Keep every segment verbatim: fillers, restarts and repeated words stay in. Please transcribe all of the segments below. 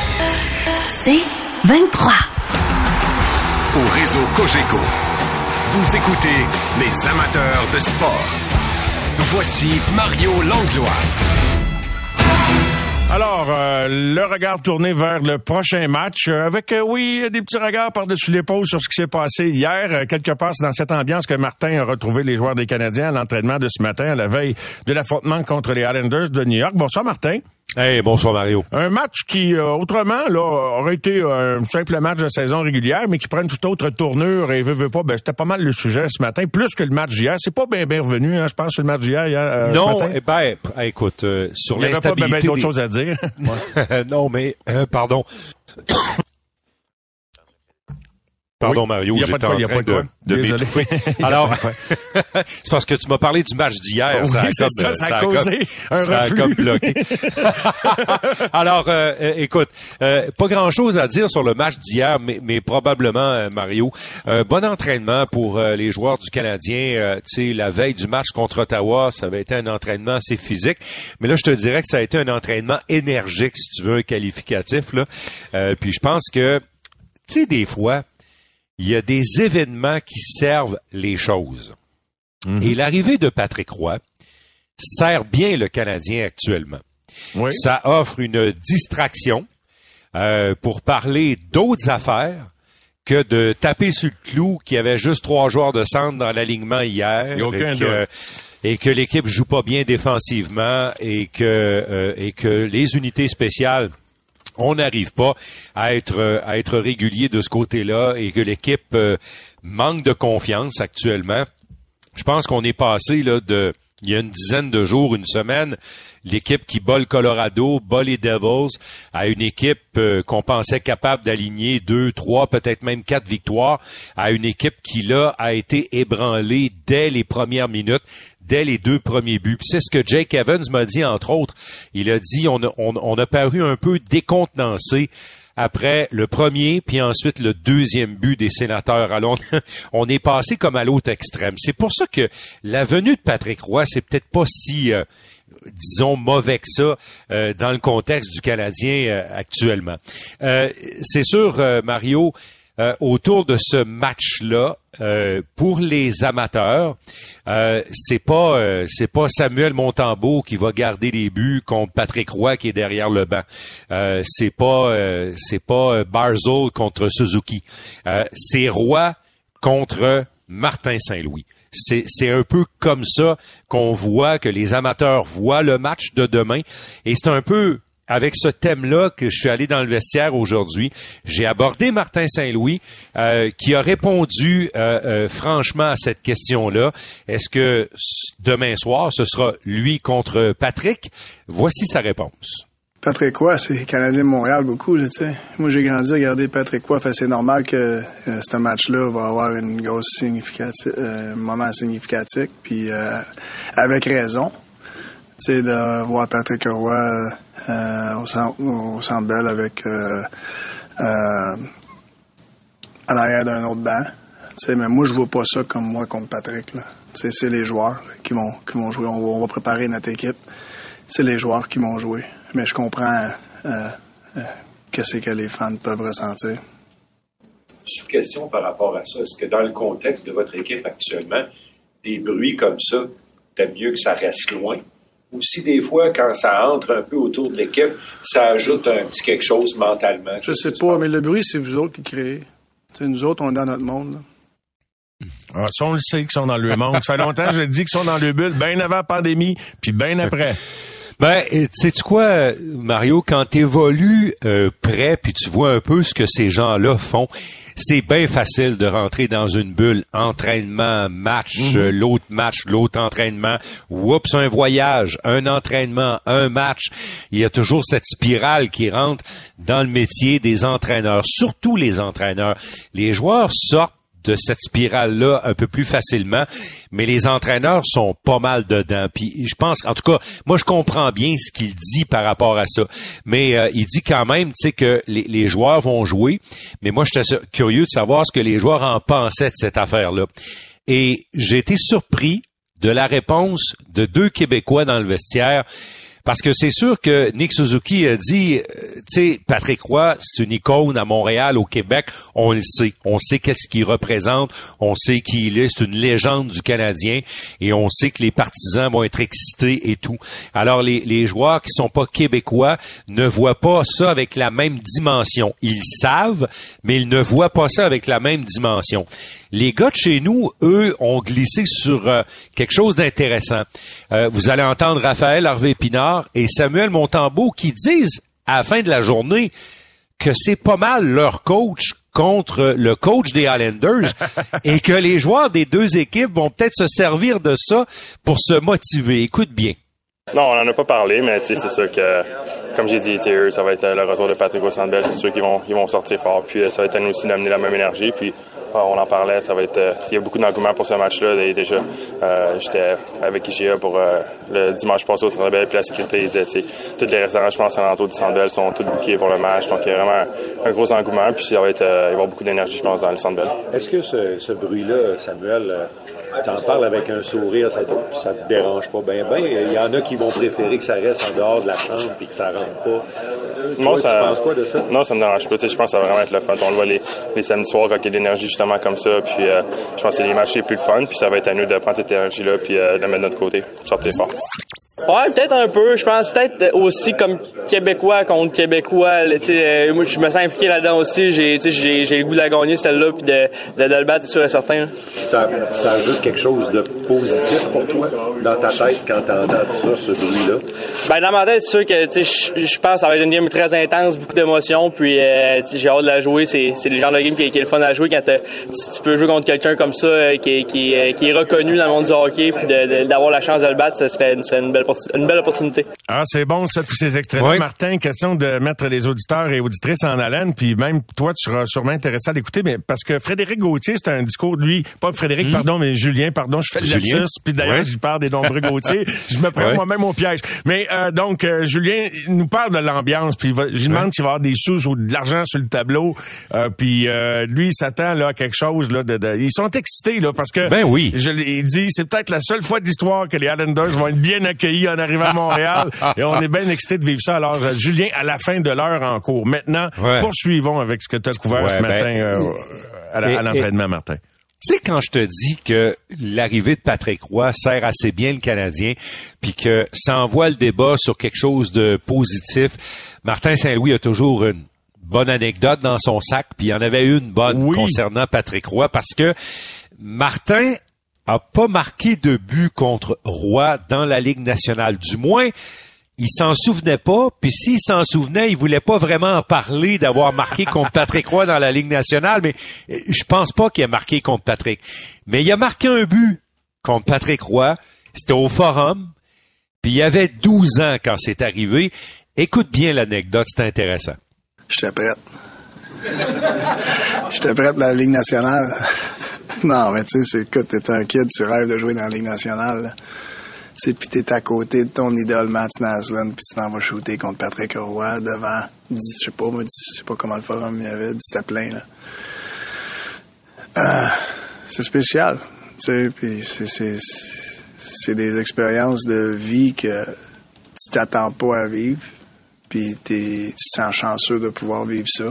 C'est vingt-trois. Au réseau Cogeco, vous écoutez les amateurs de sport. Voici Mario Langlois. Alors, euh, le regard tourné vers le prochain match, euh, avec, euh, oui, des petits regards par-dessus l'épaule sur ce qui s'est passé hier. Euh, quelque part, c'est dans cette ambiance que Martin a retrouvé les joueurs des Canadiens à l'entraînement de ce matin, à la veille de l'affrontement contre les Islanders de New York. Bonsoir, Martin. Hey, bonsoir Mario. Un match qui, euh, autrement, là, aurait été un simple match de saison régulière, mais qui prend une toute autre tournure et veut, veut pas, ben, c'était pas mal le sujet ce matin, plus que le match d'hier. C'est pas bien, bien revenu, hein, je pense, sur le match d'hier, hier, euh, non, ce matin. Eh ben, écoute, euh, sur il y l'instabilité... Il n'y avait pas bien, bien d'autres des... choses à dire. non, mais, euh, pardon... Pardon, oui, Mario, j'étais en quoi, train de, de, de m'étouffer. Alors, c'est parce que tu m'as parlé du match d'hier. Oui, ça a c'est comme, ça, ça a ça a causé comme, un ça reflux. A comme bloqué. Alors, euh, euh, écoute, euh, pas grand-chose à dire sur le match d'hier, mais, mais probablement, euh, Mario, euh, bon entraînement pour euh, les joueurs du Canadien. Euh, tu sais, la veille du match contre Ottawa, ça avait été un entraînement assez physique. Mais là, je te dirais que ça a été un entraînement énergique, si tu veux, un qualificatif, là. Euh, puis je pense que, tu sais, des fois, il y a des événements qui servent les choses. Mm-hmm. Et l'arrivée de Patrick Roy sert bien le Canadien actuellement. Oui. Ça offre une distraction euh, pour parler d'autres affaires que de taper sur le clou qu'il y avait juste trois joueurs de centre dans l'alignement hier. Il y a aucun et que, et que l'équipe joue pas bien défensivement et que, euh, et que les unités spéciales on n'arrive pas à être à être régulier de ce côté-là et que l'équipe euh, manque de confiance actuellement. Je pense qu'on est passé là de il y a une dizaine de jours, une semaine, l'équipe qui bat le Colorado, bat les Devils, à une équipe euh, qu'on pensait capable d'aligner deux, trois, peut-être même quatre victoires, à une équipe qui là a été ébranlée dès les premières minutes, dès les deux premiers buts. Puis c'est ce que Jake Evans m'a dit, entre autres. Il a dit on a, on, on a paru un peu décontenancé après le premier, puis ensuite le deuxième but des Sénateurs. Alors, on est passé comme à l'autre extrême. C'est pour ça que la venue de Patrick Roy, c'est peut-être pas si, euh, disons, mauvais que ça euh, dans le contexte du Canadien euh, actuellement. Euh, c'est sûr, euh, Mario, euh, autour de ce match-là, euh, pour les amateurs, euh, c'est pas euh, c'est pas Samuel Montembeault qui va garder les buts contre Patrick Roy qui est derrière le banc. Euh, c'est pas euh, c'est pas Barzal contre Suzuki. Euh, c'est Roy contre Martin Saint-Louis. C'est c'est un peu comme ça qu'on voit que les amateurs voient le match de demain et c'est un peu avec ce thème-là que je suis allé dans le vestiaire aujourd'hui. J'ai abordé Martin Saint-Louis euh, qui a répondu euh, euh, franchement à cette question-là. Est-ce que demain soir, ce sera lui contre Patrick? Voici sa réponse. Patrick Roy, c'est Canadien de Montréal beaucoup, là, tu sais. Moi, j'ai grandi à regarder Patrick Roy. Fait c'est normal que euh, ce match-là va avoir une grosse significative, euh, un moment significatif. Puis euh, avec raison, tu sais, de voir Patrick Roy euh, au centre, au centre Bell avec euh, euh, à l'arrière d'un autre banc. Tu sais, mais moi, je vois pas ça comme moi contre Patrick, là. Tu sais, c'est les joueurs là, qui vont qui vont jouer. On va, on va préparer notre équipe. C'est les joueurs qui vont jouer. Mais je comprends euh, euh, qu'est-ce que les fans peuvent ressentir. Sous-question par rapport à ça. Est-ce que dans le contexte de votre équipe actuellement, des bruits comme ça, t'aimes mieux que ça reste loin? Ou si des fois, quand ça entre un peu autour de l'équipe, ça ajoute un petit quelque chose mentalement? Je sais pas, mais le bruit, c'est vous autres qui créez. T'sais, nous autres, on est dans notre monde, là. Ah, ça, on le sait qu'ils sont dans le monde. Ça fait longtemps que je dis qu'ils sont dans le bulle, bien avant la pandémie, puis bien après. Ben, sais-tu quoi, Mario, quand t'évolues euh, près, puis tu vois un peu ce que ces gens-là font, c'est bien facile de rentrer dans une bulle. Entraînement, match, mm-hmm. euh, l'autre match, l'autre entraînement. Oups, un voyage, un entraînement, un match. Il y a toujours cette spirale qui rentre dans le métier des entraîneurs, surtout les entraîneurs. Les joueurs sortent de cette spirale-là un peu plus facilement, mais les entraîneurs sont pas mal dedans. Puis je pense, en tout cas, moi je comprends bien ce qu'il dit par rapport à ça. Mais euh, il dit quand même, tu sais, que les, les joueurs vont jouer. Mais moi, j'étais curieux de savoir ce que les joueurs en pensaient de cette affaire-là. Et j'ai été surpris de la réponse de deux Québécois dans le vestiaire. Parce que c'est sûr que Nick Suzuki a dit, tu sais, Patrick Roy, c'est une icône à Montréal, au Québec. On le sait. On sait qu'est-ce qu'il représente. On sait qui il est. C'est une légende du Canadien. Et on sait que les partisans vont être excités et tout. Alors, les, les joueurs qui sont pas québécois ne voient pas ça avec la même dimension. Ils savent, mais ils ne voient pas ça avec la même dimension. Les gars de chez nous, eux, ont glissé sur euh, quelque chose d'intéressant. Euh, vous allez entendre Raphaël Harvey-Pinard et Samuel Montembeault qui disent, à la fin de la journée, que c'est pas mal leur coach contre le coach des Islanders et que les joueurs des deux équipes vont peut-être se servir de ça pour se motiver. Écoute bien. Non, on n'en a pas parlé, mais c'est sûr que, comme j'ai dit, eux, ça va être le retour de Patrick au Centre Bell. C'est sûr qu'ils vont, ils vont sortir fort. Puis ça va être à nous aussi d'amener la même énergie. Puis on en parlait, ça va être. Il y a beaucoup d'engouement pour ce match-là. Et déjà, euh, j'étais avec I G A pour euh, le dimanche passé au Centre Bell. Puis la sécurité, ils disaient, tu sais, tous les restaurants, je pense, à l'entour du Centre Bell sont tous bookés pour le match. Donc il y a vraiment un, un gros engouement. Puis ça va être, euh, il va y avoir beaucoup d'énergie, je pense, dans le Centre Bell. Est-ce que ce, ce bruit-là, Samuel, euh, t'en parles avec un sourire, ça, ça te dérange pas bien, bien? Il y en a qui vont préférer que ça reste en dehors de la chambre et que ça rentre pas. Non, Toi, ça, tu penses quoi de ça? Non, ça me dérange pas. Je pense que ça va vraiment être le fun. On le voit les, les samedis soirs quand il y a de l'énergie justement comme ça. Puis euh, je pense que c'est les matchs les plus fun. Puis ça va être à nous de prendre cette énergie-là puis euh, de la mettre de notre côté, sortir fort. Ouais, peut-être un peu. Je pense peut-être aussi comme Québécois contre Québécois. Euh, moi, je me sens impliqué là-dedans aussi. J'ai, j'ai, j'ai le goût de la gagner, celle-là, puis de, de, de le battre, c'est sûr et certain. Ça, ça ajoute quelque chose de positif pour toi dans ta tête quand tu entends ça, ce bruit-là? Ben, dans ma tête, c'est sûr que je, je pense que ça va être une game très intense, beaucoup d'émotions, puis euh, j'ai hâte de la jouer. C'est, c'est le genre de game qui, qui est le fun à jouer quand tu, tu peux jouer contre quelqu'un comme ça, euh, qui, qui, euh, qui est reconnu dans le monde du hockey, puis de, de, d'avoir la chance de le battre, ça serait, ça serait une belle une belle opportunité. Ah, c'est bon, ça, tous ces extraits-là. Oui. Martin, question de mettre les auditeurs et auditrices en haleine, puis même toi, tu seras sûrement intéressé à l'écouter, mais parce que Frédéric Gauthier, c'est un discours de lui, pas Frédéric, mmh. pardon, mais Julien, pardon, je fais le lapsus, puis d'ailleurs, ouais. je parle des nombreux Gauthier, je me prends ouais. moi-même au piège. Mais euh, donc, euh, Julien nous parle de l'ambiance, puis je lui demande ouais. s'il va y avoir des sous ou de l'argent sur le tableau, euh, puis euh, lui, il s'attend là, à quelque chose, là, de, de... ils sont excités, là, parce que, ben oui. je, il dit, c'est peut-être la seule fois de l'histoire que les Islanders vont être bien accueillis en arrivant à Montréal. Et on est bien excités de vivre ça. Alors, euh, Julien, à la fin de l'heure en cours. Maintenant, ouais. poursuivons avec ce que tu as couvert ouais, ce matin ben, euh, à, la, et, à l'entraînement, et, Martin. Tu sais, quand je te dis que l'arrivée de Patrick Roy sert assez bien le Canadien, puis que ça envoie le débat sur quelque chose de positif, Martin Saint-Louis a toujours une bonne anecdote dans son sac, puis il y en avait une bonne oui. concernant Patrick Roy, parce que Martin a pas marqué de but contre Roy dans la Ligue nationale. Du moins, il s'en souvenait pas, puis s'il s'en souvenait, il voulait pas vraiment en parler d'avoir marqué contre Patrick Roy dans la Ligue nationale, mais je pense pas qu'il ait marqué contre Patrick. Mais il a marqué un but contre Patrick Roy, c'était au Forum, puis il avait douze ans quand c'est arrivé. Écoute bien l'anecdote, c'est intéressant. J'étais prête. J'étais prête pour la Ligue nationale. Non, mais tu sais, écoute, t'es un kid, tu rêves de jouer dans la Ligue nationale. Tu sais, puis t'es à côté de ton idole Mats Naslund, puis tu t'en vas shooter contre Patrick Roy devant, je sais pas, moi, je sais pas comment le Forum il y avait, c'était plein, là. Euh, c'est spécial, tu sais, puis c'est, c'est, c'est des expériences de vie que tu t'attends pas à vivre, puis t'es, tu te sens chanceux de pouvoir vivre ça.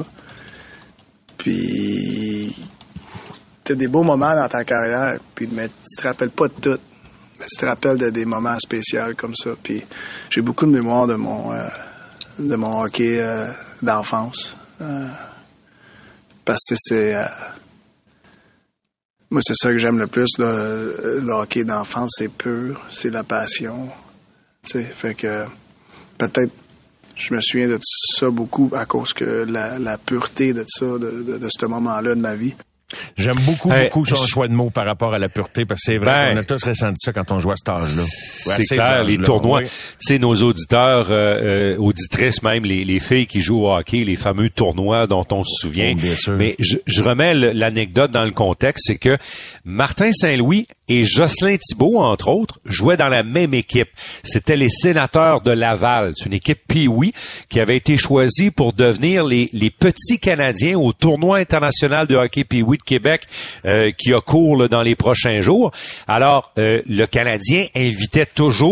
Puis t'as des beaux moments dans ta carrière, puis mais tu te rappelles pas de tout. Mais tu te rappelles de des moments spéciaux comme ça. Puis j'ai beaucoup de mémoire de mon euh, de mon hockey euh, d'enfance. Euh, parce que c'est euh, moi c'est ça que j'aime le plus, là, le hockey d'enfance, c'est pur, c'est la passion. Tu sais, fait que peut-être je me souviens de ça beaucoup à cause que la, la pureté de ça, de, de, de ce moment-là de ma vie. J'aime beaucoup, hey, beaucoup son je... choix de mots par rapport à la pureté, parce que c'est vrai ben, qu'on a tous ressenti ça quand on joue à cet âge-là. Ouais, c'est clair, les tournois, oui. Tu sais, nos auditeurs, euh, euh, auditrices même, les, les filles qui jouent au hockey, les fameux tournois dont on se souvient. Oh, bien sûr. Mais je, je remets l'anecdote dans le contexte, c'est que Martin Saint-Louis et Jocelyn Thibault, entre autres, jouaient dans la même équipe. C'était les Sénateurs de Laval. C'est une équipe Pee-Wee qui avait été choisie pour devenir les, les petits Canadiens au tournoi international de hockey Pee-Wee de Québec euh, qui a cours là, dans les prochains jours. Alors, euh, le Canadien invitait toujours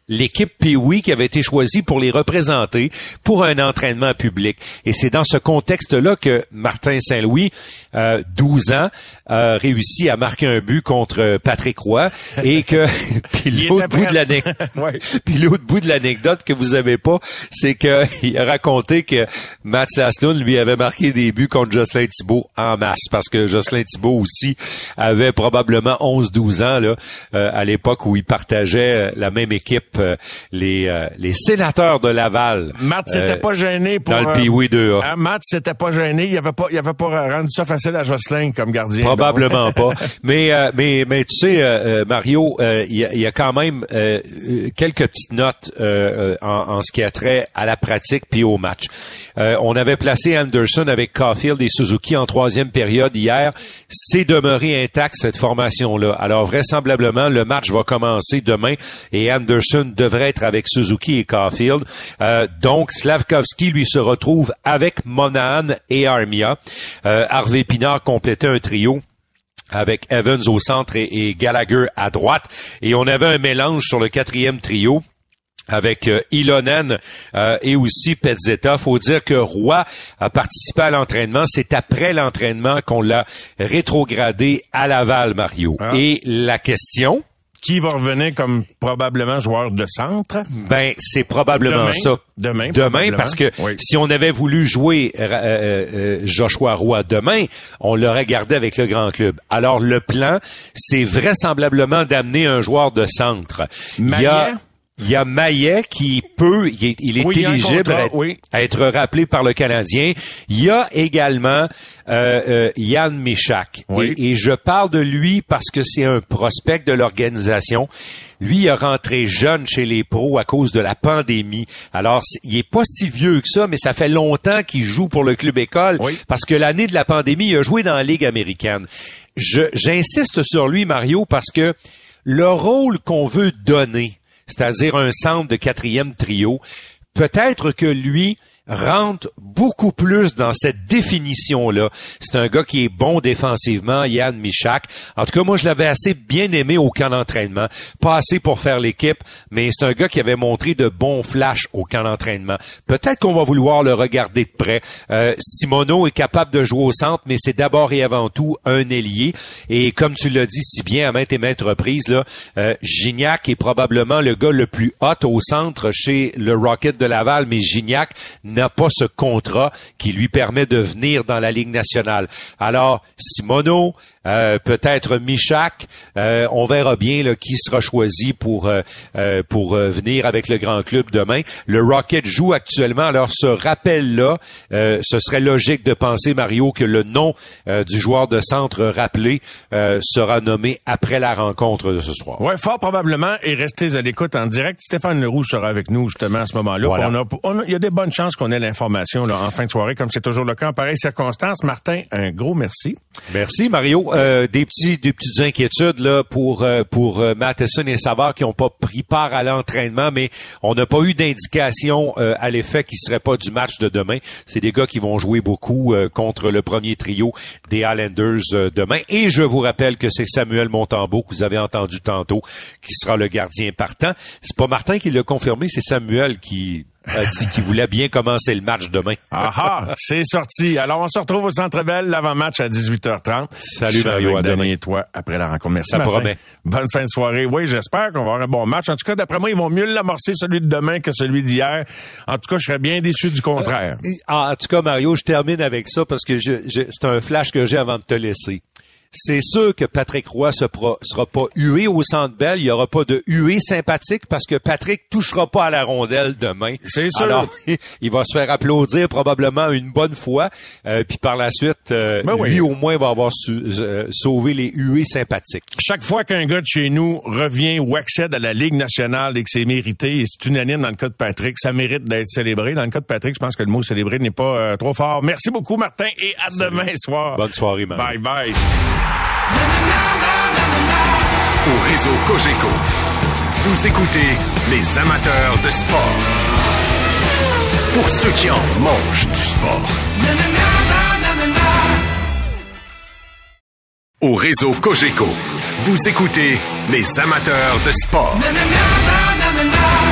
l'équipe Pee-Wee qui avait été choisie pour les représenter pour un entraînement public. Et c'est dans ce contexte-là que Martin Saint-Louis, euh, douze ans, a réussi à marquer un but contre Patrick Roy et que puis l'autre bout de l'anecdote, ouais. puis l'autre bout de l'anecdote que vous avez pas, c'est que il a raconté que Mats Lasslund lui avait marqué des buts contre Jocelyn Thibault en masse parce que Jocelyn Thibault aussi avait probablement onze douze ans là euh, à l'époque où il partageait la même équipe euh, les euh, les sénateurs de Laval. Mats s'était euh, pas gêné pour dans le Pee-Wee deux A. Hein, Mats s'était pas gêné, il avait pas il avait pas rendu ça facile à Jocelyn comme gardien. Probablement pas. Mais euh, mais mais tu sais euh, Mario, il euh, y, a, y a quand même euh, quelques petites notes euh, en, en ce qui a trait à la pratique puis au match. Euh, on avait placé Anderson avec Caulfield et Suzuki en troisième période hier. C'est demeuré intact cette formation-là. Alors vraisemblablement le match va commencer demain et Anderson devrait être avec Suzuki et Caulfield. Euh, donc Slavkovski lui se retrouve avec Monahan et Armia. Euh, Harvey Pinard complétait un trio avec Evans au centre et, et Gallagher à droite. Et on avait un mélange sur le quatrième trio avec euh, Ilonen euh, et aussi Pezzetta. Faut dire que Roy a participé à l'entraînement. C'est après l'entraînement qu'on l'a rétrogradé à Laval, Mario. Ah. Et la question... Qui va revenir comme probablement joueur de centre? Ben, c'est probablement demain, ça. Demain, Demain, parce que oui. si on avait voulu jouer euh, euh, Joshua Roy demain, on l'aurait gardé avec le grand club. Alors, le plan, c'est vraisemblablement d'amener un joueur de centre. Maillet? Il y a... Il y a Maillet qui peut, il est, il est oui, éligible contrat, à, être, oui. à être rappelé par le Canadien. Il y a également euh, euh, Yann Michak. Oui. Et, et je parle de lui parce que c'est un prospect de l'organisation. Lui, il a rentré jeune chez les pros à cause de la pandémie. Alors, il est pas si vieux que ça, mais ça fait longtemps qu'il joue pour le club école oui. parce que l'année de la pandémie, il a joué dans la Ligue américaine. Je, j'insiste sur lui, Mario, parce que le rôle qu'on veut donner, c'est-à-dire un centre de quatrième trio, peut-être que lui rentre beaucoup plus dans cette définition-là. C'est un gars qui est bon défensivement, Yann Michak. En tout cas, moi, je l'avais assez bien aimé au camp d'entraînement. Pas assez pour faire l'équipe, mais c'est un gars qui avait montré de bons flashs au camp d'entraînement. Peut-être qu'on va vouloir le regarder de près. Euh, Simoneau est capable de jouer au centre, mais c'est d'abord et avant tout un ailier. Et comme tu l'as dit si bien à maintes et maintes reprises, là, euh, Gignac est probablement le gars le plus hot au centre chez le Rocket de Laval, mais Gignac n'a pas ce contrat qui lui permet de venir dans la Ligue nationale. Alors, Simoneau, euh, peut-être Michak, euh, on verra bien là, qui sera choisi pour euh, euh, pour euh, venir avec le grand club demain. Le Rocket joue actuellement, alors ce rappel-là, euh, ce serait logique de penser, Mario, que le nom euh, du joueur de centre rappelé euh, sera nommé après la rencontre de ce soir. Oui, fort probablement, et restez à l'écoute en direct. Stéphane Leroux sera avec nous justement à ce moment-là. Voilà. On a, on a, il y a des bonnes chances qu'on ait l'information là, en fin de soirée, comme c'est toujours le cas en pareille circonstance. Martin, un gros merci. Merci, Mario. Euh, des petits, des petites inquiétudes là pour euh, pour euh, Matheson et Savard qui n'ont pas pris part à l'entraînement, mais on n'a pas eu d'indication euh, à l'effet qu'il ne serait pas du match de demain. C'est des gars qui vont jouer beaucoup euh, contre le premier trio des Highlanders euh, demain. Et je vous rappelle que c'est Samuel Montembeault que vous avez entendu tantôt qui sera le gardien partant. C'est pas Martin qui l'a confirmé, c'est Samuel qui a dit qu'il voulait bien commencer le match demain. Ah ah, c'est sorti. Alors, on se retrouve au Centre Bell, l'avant-match à dix-huit heures trente. Salut Mario, à demain. Et toi, après la rencontre. Merci, ça Martin. promet. Bonne fin de soirée. Oui, j'espère qu'on va avoir un bon match. En tout cas, d'après moi, ils vont mieux l'amorcer, celui de demain, que celui d'hier. En tout cas, je serais bien déçu du contraire. Euh, en tout cas, Mario, je termine avec ça parce que je, je, c'est un flash que j'ai avant de te laisser. C'est sûr que Patrick Roy se pro, sera pas hué au Centre Bell. Il y aura pas de huée sympathique parce que Patrick touchera pas à la rondelle demain. C'est sûr. Alors, il va se faire applaudir probablement une bonne fois. Euh, puis par la suite, euh, ben oui. lui au moins va avoir su, euh, sauvé les huées sympathiques. Chaque fois qu'un gars de chez nous revient ou accède à la Ligue nationale et que c'est mérité, et c'est unanime dans le cas de Patrick, ça mérite d'être célébré. Dans le cas de Patrick, je pense que le mot célébré n'est pas euh, trop fort. Merci beaucoup, Martin, et à Salut. Demain soir. Bonne soirée, Marie. Bye bye. Au réseau Cogeco, vous écoutez les amateurs de sport. Pour ceux qui en mangent du sport. Au réseau Cogeco, vous écoutez les amateurs de sport.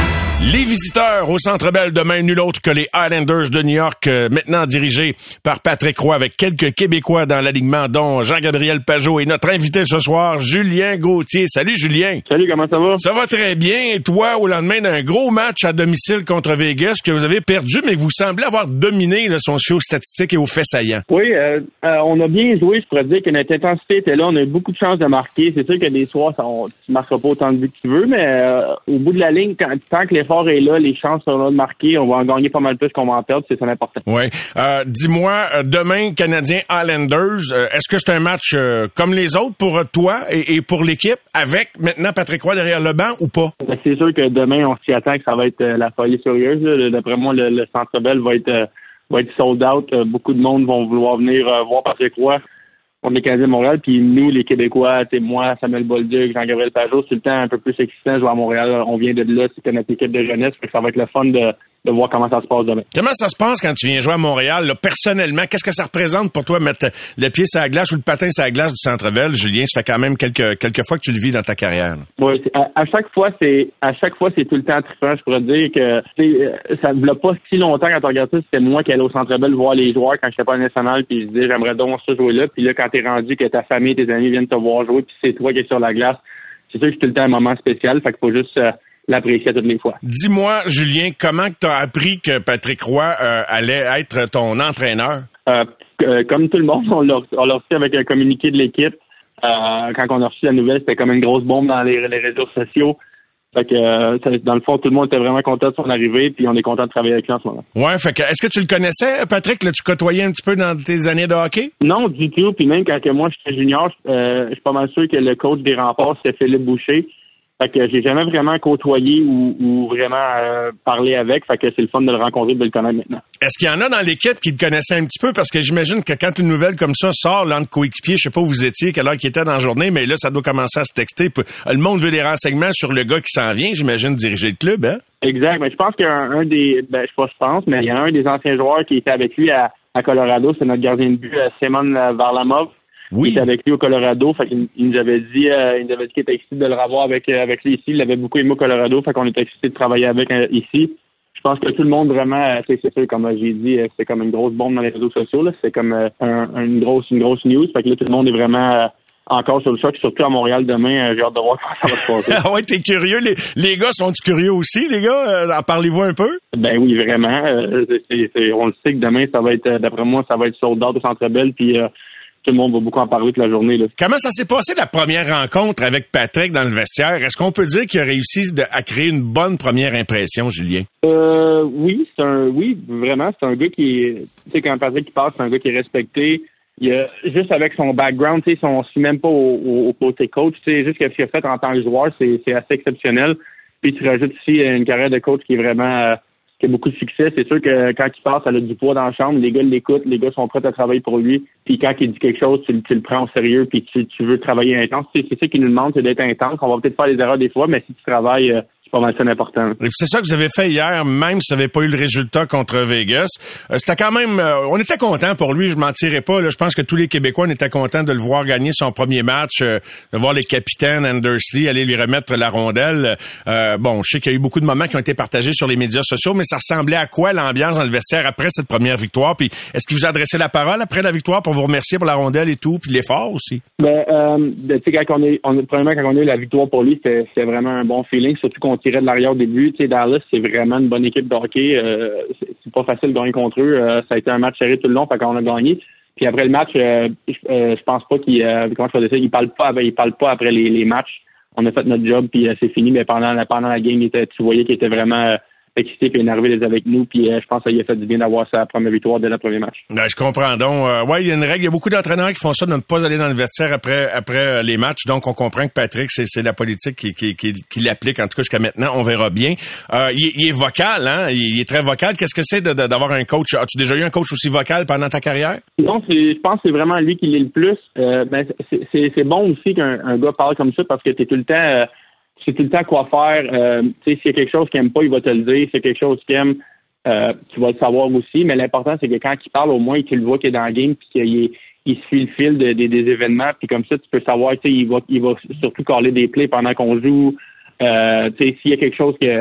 Les visiteurs au Centre Bell demain, nul autre que les Islanders de New York, euh, maintenant dirigés par Patrick Roy avec quelques Québécois dans l'alignement, dont Jean-Gabriel Pageau et notre invité ce soir, Julien Gauthier. Salut Julien. Salut, comment ça va? Ça va très bien. Et toi, au lendemain d'un gros match à domicile contre Vegas que vous avez perdu, mais que vous semblez avoir dominé, là, si on se fie aux statistiques et aux faits saillants. Oui, euh, euh, on a bien joué, je pourrais dire que notre intensité était là. On a eu beaucoup de chances de marquer. C'est sûr que des soirs, ça, on, tu ne marqueras pas autant de buts que tu veux, mais euh, au bout de la ligne, quand, tant que l'effort est là, les chances sont là de marquer. On va en gagner pas mal plus qu'on va en perdre. C'est ça l'important. Oui. Euh, dis-moi, euh, demain, Canadien Islanders, euh, est-ce que c'est un match euh, comme les autres pour euh, toi et, et pour l'équipe, avec maintenant Patrick Roy derrière le banc ou pas? C'est sûr que demain, on s'y attend que ça va être euh, la folie furieuse. Là. D'après moi, le, le Centre Bell va être, euh, va être sold out. Euh, beaucoup de monde vont vouloir venir euh, voir Patrick Roy. On est Canadiens de Montréal, puis nous, les Québécois, t'es moi, Samuel Bolduc, Jean-Gabriel Pageau, c'est le temps un peu plus excitant de jouer à Montréal. On vient de là, c'était notre équipe de jeunesse, fait que ça va être le fun de, de voir comment ça se passe demain. Comment ça se passe quand tu viens jouer à Montréal, là, personnellement? Qu'est-ce que ça représente pour toi mettre le pied sur la glace ou le patin sur la glace du Centre Bell? Julien, ça fait quand même quelques, quelques fois que tu le vis dans ta carrière. Oui, à, à chaque fois, c'est à chaque fois, c'est tout le temps trippant. Je pourrais te dire que ça ne l'a pas si longtemps quand tu regardes ça, c'était moi qui allais au Centre Bell voir les joueurs quand j'étais pas national, puis je disais j'aimerais donc ça jouer là. Puis là, quand t'es rendu que ta famille, tes amis viennent te voir jouer, puis c'est toi qui es sur la glace, c'est sûr que c'est tout le temps un moment spécial. Fait qu'il faut juste euh, l'apprécier toutes les fois. Dis-moi, Julien, comment tu as appris que Patrick Roy euh, allait être ton entraîneur? Euh, euh, comme tout le monde, on l'a, on l'a reçu avec un communiqué de l'équipe. Euh, quand on a reçu la nouvelle, c'était comme une grosse bombe dans les, les réseaux sociaux. Fait que, euh, dans le fond, tout le monde était vraiment content de son arrivée, puis on est content de travailler avec lui en ce moment. Ouais, fait que, est-ce que tu le connaissais, Patrick? Là, tu côtoyais un petit peu dans tes années de hockey? Non, du tout. Puis même quand que moi, j'étais junior, euh, je suis pas mal sûr que le coach des Remparts, c'est Philippe Boucher. Fait que j'ai jamais vraiment côtoyé ou, ou vraiment euh, parlé avec. Fait que c'est le fun de le rencontrer, de le connaître maintenant. Est-ce qu'il y en a dans l'équipe qui le connaissaient un petit peu? Parce que j'imagine que quand une nouvelle comme ça sort, là, entre coéquipiers, je sais pas où vous étiez, quelle heure qu'il était dans la journée, mais là, ça doit commencer à se texter. Le monde veut des renseignements sur le gars qui s'en vient, j'imagine, diriger le club, hein? Exact. Mais je pense qu'il y a un, un des, ben, je sais pas, je pense, mais il y a un des anciens joueurs qui était avec lui à, à Colorado. C'est notre gardien de but, Simon Varlamov. Oui. Il était avec lui au Colorado, fait qu'il il nous avait dit, euh, il nous avait dit qu'il était excité de le revoir avec euh, avec lui ici. Il l'avait beaucoup aimé au Colorado, fait qu'on était excité de travailler avec euh, ici. Je pense que tout le monde vraiment, euh, c'est sûr, comme j'ai dit, euh, c'est comme une grosse bombe dans les réseaux sociaux. Là, c'est comme euh, un, une grosse une grosse news. Fait que là, tout le monde est vraiment euh, encore sur le choc, surtout à Montréal demain. Euh, j'ai hâte de voir comment ça va se passer. Ah ouais, t'es curieux. Les, les gars sont curieux aussi, les gars. Euh, en parlez-vous un peu? Ben oui, vraiment. Euh, c'est, c'est, on le sait que demain, ça va être, euh, d'après moi, ça va être sold out au Centre Bell, puis euh, tout le monde va beaucoup en parler toute la journée. Là. Comment ça s'est passé la première rencontre avec Patrick dans le vestiaire? Est-ce qu'on peut dire qu'il a réussi de, à créer une bonne première impression, Julien? Euh, oui, c'est un, oui, vraiment, c'est un gars qui est, tu sais, quand Patrick passe, c'est un gars qui est respecté. Il a, juste avec son background, tu sais, si on ne suit même pas au, au, au côté coach, tu sais, juste ce qu'il a fait en tant que joueur, c'est, c'est assez exceptionnel. Puis tu rajoutes aussi une carrière de coach qui est vraiment, euh, qui a beaucoup de succès. C'est sûr que quand il passe, elle a du poids dans la chambre. Les gars l'écoutent, les gars sont prêts à travailler pour lui. Puis quand il dit quelque chose, tu, tu le prends au sérieux, puis tu, tu veux travailler intense. C'est, c'est ça qu'il nous demande, c'est d'être intense. On va peut-être faire des erreurs des fois, mais si tu travailles, euh, c'est pas mal ça d'important. Et c'est ça que vous avez fait hier, même si vous n'avez pas eu le résultat contre Vegas. Euh, c'était quand même, euh, on était contents pour lui, je m'en tirais pas. Là. Je pense que tous les Québécois, on était contents de le voir gagner son premier match, euh, de voir les capitaines Andersley aller lui remettre la rondelle. Euh, bon, je sais qu'il y a eu beaucoup de moments qui ont été partagés sur les médias sociaux, mais ça ressemblait à quoi l'ambiance dans le vestiaire après cette première victoire? Puis est-ce qu'il vous a adressé la parole après la victoire pour vous remercier pour la rondelle et tout, puis l'effort aussi? Ben, euh, tu sais, quand on est, on, premièrement, quand on a eu la victoire pour lui, c'était, c'était vraiment un bon feeling, surtout qu'on tirait de l'arrière au début. Tu sais, Dallas, c'est vraiment une bonne équipe de hockey. Euh, c'est, c'est pas facile de gagner contre eux. Euh, ça a été un match serré tout le long, fait qu'on a gagné. Puis après le match, euh, je, euh, je pense pas qu'il, euh, comment je peux dire ça, il parle pas, il parle pas après les, les matchs. On a fait notre job, puis euh, c'est fini. Mais pendant la, pendant la game, il était, tu voyais qu'il était vraiment euh, excité et énervé avec nous, puis euh, je pense que ça lui a fait du bien d'avoir sa première victoire dès le premier match. Ben, je comprends donc. Euh, ouais, il y a une règle. Il y a beaucoup d'entraîneurs qui font ça de ne pas aller dans le vestiaire après après euh, les matchs. Donc, on comprend que Patrick, c'est, c'est la politique qui, qui, qui, qui l'applique. En tout cas, jusqu'à maintenant, on verra bien. Euh, il, il est vocal, hein? Il, il est très vocal. Qu'est-ce que c'est de, de, d'avoir un coach? As-tu déjà eu un coach aussi vocal pendant ta carrière? Non, c'est, je pense que c'est vraiment lui qui l'est le plus. Euh, ben, c'est, c'est, c'est bon aussi qu'un un gars parle comme ça parce que t'es tout le temps... Euh, c'est tout le temps quoi faire. Euh, tu sais, s'il y a quelque chose qu'il aime pas, il va te le dire. S'il y a quelque chose qu'il aime, euh, tu vas le savoir aussi. Mais l'important, c'est que quand il parle, au moins, tu le vois qu'il est dans le game puis qu'il est, il suit le fil de, de, des événements. Puis comme ça, tu peux savoir, tu sais, il va, il va surtout caler des plays pendant qu'on joue. Euh, tu sais, s'il y a quelque chose que,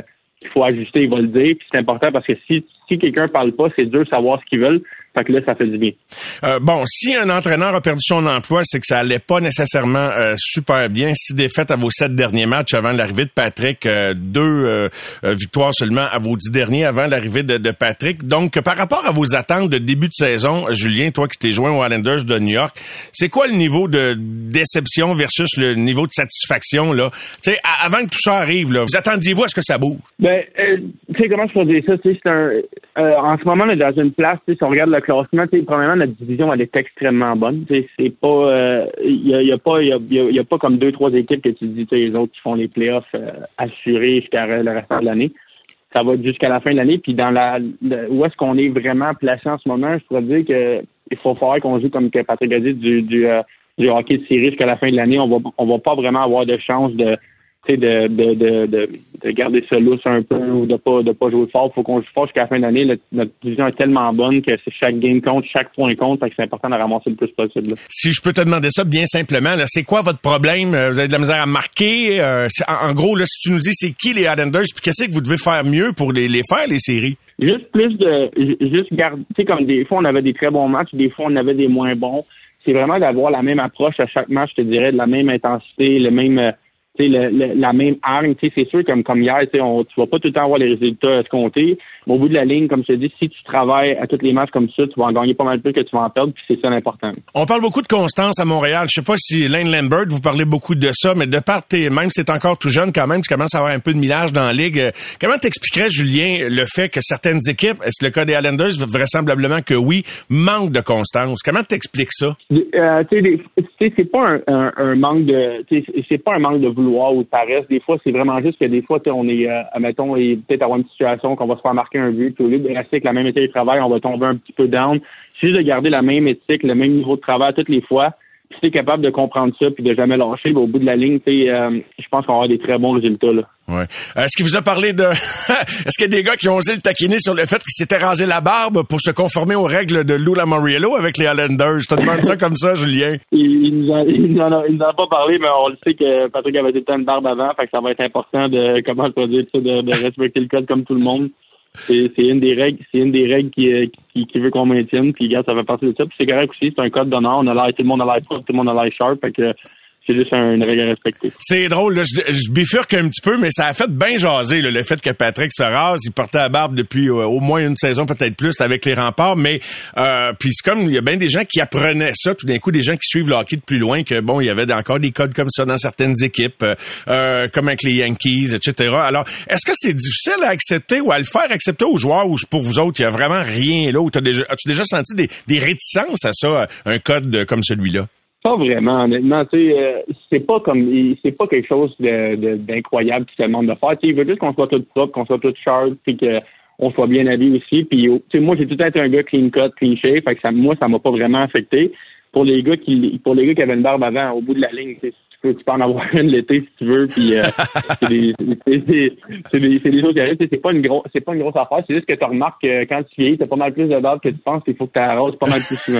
qu'il faut ajuster, il va le dire. Puis c'est important parce que si, si quelqu'un parle pas, c'est dur de savoir ce qu'ils veulent. Fait que là, ça fait du bien. Euh, bon, si un entraîneur a perdu son emploi, c'est que ça allait pas nécessairement euh, super bien. Six défaites à vos sept derniers matchs avant l'arrivée de Patrick, euh, deux euh, euh, victoires seulement à vos dix derniers avant l'arrivée de, de Patrick. Donc, par rapport à vos attentes de début de saison, Julien, toi qui t'es joint aux Islanders de New York, c'est quoi le niveau de déception versus le niveau de satisfaction, là? Tu sais, avant que tout ça arrive, là, vous attendiez-vous à ce que ça bouge? Ben, euh, tu sais, comment je peux dire ça? Tu sais, c'est un, euh, en ce moment, on est dans une place, tu sais, si on regarde le classement, tu sais, premièrement, notre division, elle est extrêmement bonne. Tu sais, c'est pas, euh, y a, y a pas, y a, y a pas comme deux, trois équipes que tu dis, tu sais, les autres qui font les playoffs euh, assurés jusqu'à le restant de l'année. Ça va jusqu'à la fin de l'année. Puis dans la, le, où est-ce qu'on est vraiment placé en ce moment, je pourrais dire que il faut falloir qu'on joue comme que Patrick a dit du, du, euh, du hockey de série jusqu'à la fin de l'année. On va, on va pas vraiment avoir de chance de, tu sais, de, de, de, de, de garder ça lousse un peu ou de pas, de pas jouer fort. Faut qu'on joue fort jusqu'à la fin de l'année. Notre, notre division est tellement bonne que c'est chaque game compte, chaque point compte. Fait que c'est important de ramasser le plus possible. Là. Si je peux te demander ça bien simplement, là, c'est quoi votre problème? Vous avez de la misère à marquer? Euh, en, en gros, là, si tu nous dis c'est qui les Islanders, puis qu'est-ce que vous devez faire mieux pour les, les faire, les séries? Juste plus de, juste garder, tu sais, comme des fois on avait des très bons matchs, des fois on avait des moins bons. C'est vraiment d'avoir la même approche à chaque match, je te dirais, de la même intensité, le même, tu sais, le, le, la même hargne. Tu sais, c'est sûr, comme, comme hier, tu sais, on, tu vas pas tout le temps avoir les résultats escomptés. Mais au bout de la ligne, comme je te dis, si tu travailles à tous les matchs comme ça, tu vas en gagner pas mal plus que tu vas en perdre, puis c'est ça l'important. On parle beaucoup de constance à Montréal. Je sais pas si Lane Lambert, vous parlez beaucoup de ça, mais de part tes, même si t'es encore tout jeune quand même, tu commences à avoir un peu de millage dans la ligue. Comment t'expliquerais, Julien, le fait que certaines équipes, est-ce le cas des Islanders, vraisemblablement que oui, manquent de constance? Comment t'expliques ça? Euh, tu sais, c'est pas un, un, un manque de, c'est pas un manque de vouloir ou de paresse. Des fois, c'est vraiment juste que des fois, on est, euh, admettons, et peut-être avoir une situation qu'on va se faire marquer un but, puis au lieu de rester avec la même éthique de travail, on va tomber un petit peu down. C'est juste de garder la même éthique, le même niveau de travail toutes les fois. Puis si t'es capable de comprendre ça puis de jamais lâcher, ben, au bout de la ligne, tu sais, euh, je pense qu'on va avoir des très bons résultats, là. Ouais. Est-ce qu'il vous a parlé de... Est-ce qu'il y a des gars qui ont osé le taquiner sur le fait qu'il s'était rasé la barbe pour se conformer aux règles de Lou Lamoriello avec les Islanders? Je te demande ça comme ça, Julien. Il, il, nous a, il, nous en a, il nous en a pas parlé, mais on le sait que Patrick avait tout le temps une barbe avant, fait que ça va être important de, comment je peux dire ça, de, de respecter le code comme tout le monde. C'est, c'est une des règles, c'est une des règles qui, qui, qui veut qu'on maintienne, puis regarde, ça fait partie de ça. Puis c'est correct aussi, c'est un code d'honneur, on a l'air, tout le monde a l'air propre, tout le monde a l'air sharp, fait que c'est juste un, une règle à respecter. C'est drôle, là, je, je bifurque un petit peu, mais ça a fait bien jaser, là, le fait que Patrick se rase. Il portait la barbe depuis euh, au moins une saison, peut-être plus, avec les Remparts. Mais euh, puis c'est comme, il y a bien des gens qui apprenaient ça, tout d'un coup, des gens qui suivent le hockey de plus loin, que bon, il y avait encore des codes comme ça dans certaines équipes, euh, comme avec les Yankees, et cetera. Alors, est-ce que c'est difficile à accepter ou à le faire accepter aux joueurs, ou pour vous autres, il y a vraiment rien là, ou t'as déjà, as-tu déjà senti des, des réticences à ça, un code comme celui-là? Pas vraiment, honnêtement, tu sais, euh, c'est pas comme, c'est pas quelque chose de, de, d'incroyable qu'il te demande de faire. Tu sais, il veut juste qu'on soit tout propre, qu'on soit tout sharp, puis qu'on soit bien habillé aussi. Puis, tu sais, moi, j'ai tout le temps été un gars clean cut, clean shave, fait que ça, moi, ça m'a pas vraiment affecté. Pour les gars qui, pour les gars qui avaient une barbe avant, au bout de la ligne, tu peux, tu peux en avoir une l'été si tu veux, puis euh, c'est des, c'est, c'est, c'est des, c'est des choses qui arrivent. C'est pas une grosse, c'est pas une grosse affaire. C'est juste que tu remarques que quand tu vieillis, t'as pas mal plus de barbe que tu penses, qu'il faut que tu arroses pas mal plus souvent.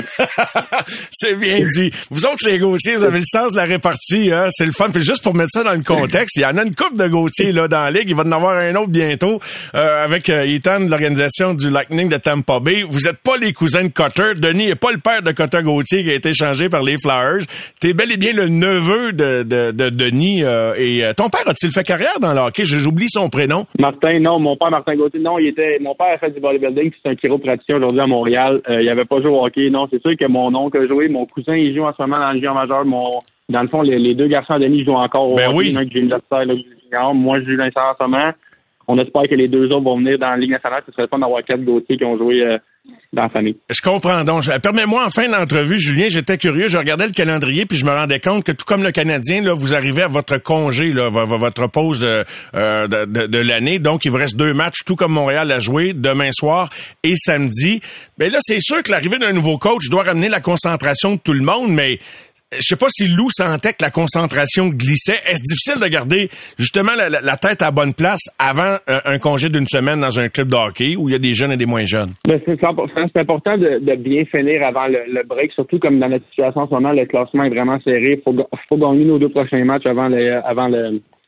C'est bien dit. Vous autres, les Gauthier, vous avez le sens de la répartie, hein? C'est le fun. Puis juste pour mettre ça dans le contexte, il y en a une couple de Gauthier, là, dans la ligue. Il va en avoir un autre bientôt, euh, avec euh, Ethan de l'organisation du Lightning de Tampa Bay. Vous êtes pas les cousins de Cotter. Denis est pas le père de Cotter Gauthier qui a été changé par les Flyers. T'es bel et bien le neveu de De, de Denis. Euh, et euh, ton père a-t-il fait carrière dans le hockey? J'oublie son prénom. Martin, non. Mon père, Martin Gauthier, non. Il était, mon père a fait du bodybuilding, c'est un chiropraticien aujourd'hui à Montréal. Euh, il avait pas joué au hockey. Non, c'est sûr que mon oncle a joué. Mon cousin, il joue en ce moment dans le junior majeur. Mon, dans le fond, les, les deux garçons de Denis jouent encore au ben hockey. Oui. Un qui joue universitaire, l'autre junior. Moi, je joue dans le en ce moment. On espère que les deux autres vont venir dans la Ligue nationale. Ce serait pas d'avoir quatre Gauthier qui ont joué euh, dans la famille. Je comprends donc. Permets-moi, en fin d'entrevue, Julien, j'étais curieux. Je regardais le calendrier puis je me rendais compte que tout comme le Canadien, là, vous arrivez à votre congé, là, votre pause euh, de, de, de l'année. Donc, il vous reste deux matchs, tout comme Montréal à jouer, demain soir et samedi. Mais là, c'est sûr que l'arrivée d'un nouveau coach doit ramener la concentration de tout le monde, mais je sais pas si Lou sentait que la concentration glissait. Est-ce difficile de garder justement la, la, la tête à bonne place avant euh, un congé d'une semaine dans un club de hockey où il y a des jeunes et des moins jeunes? Ben, c'est, c'est important de, de bien finir avant le, le break, surtout comme dans notre situation en ce moment, le classement est vraiment serré. Il faut, faut gagner nos deux prochains matchs avant le, avant le,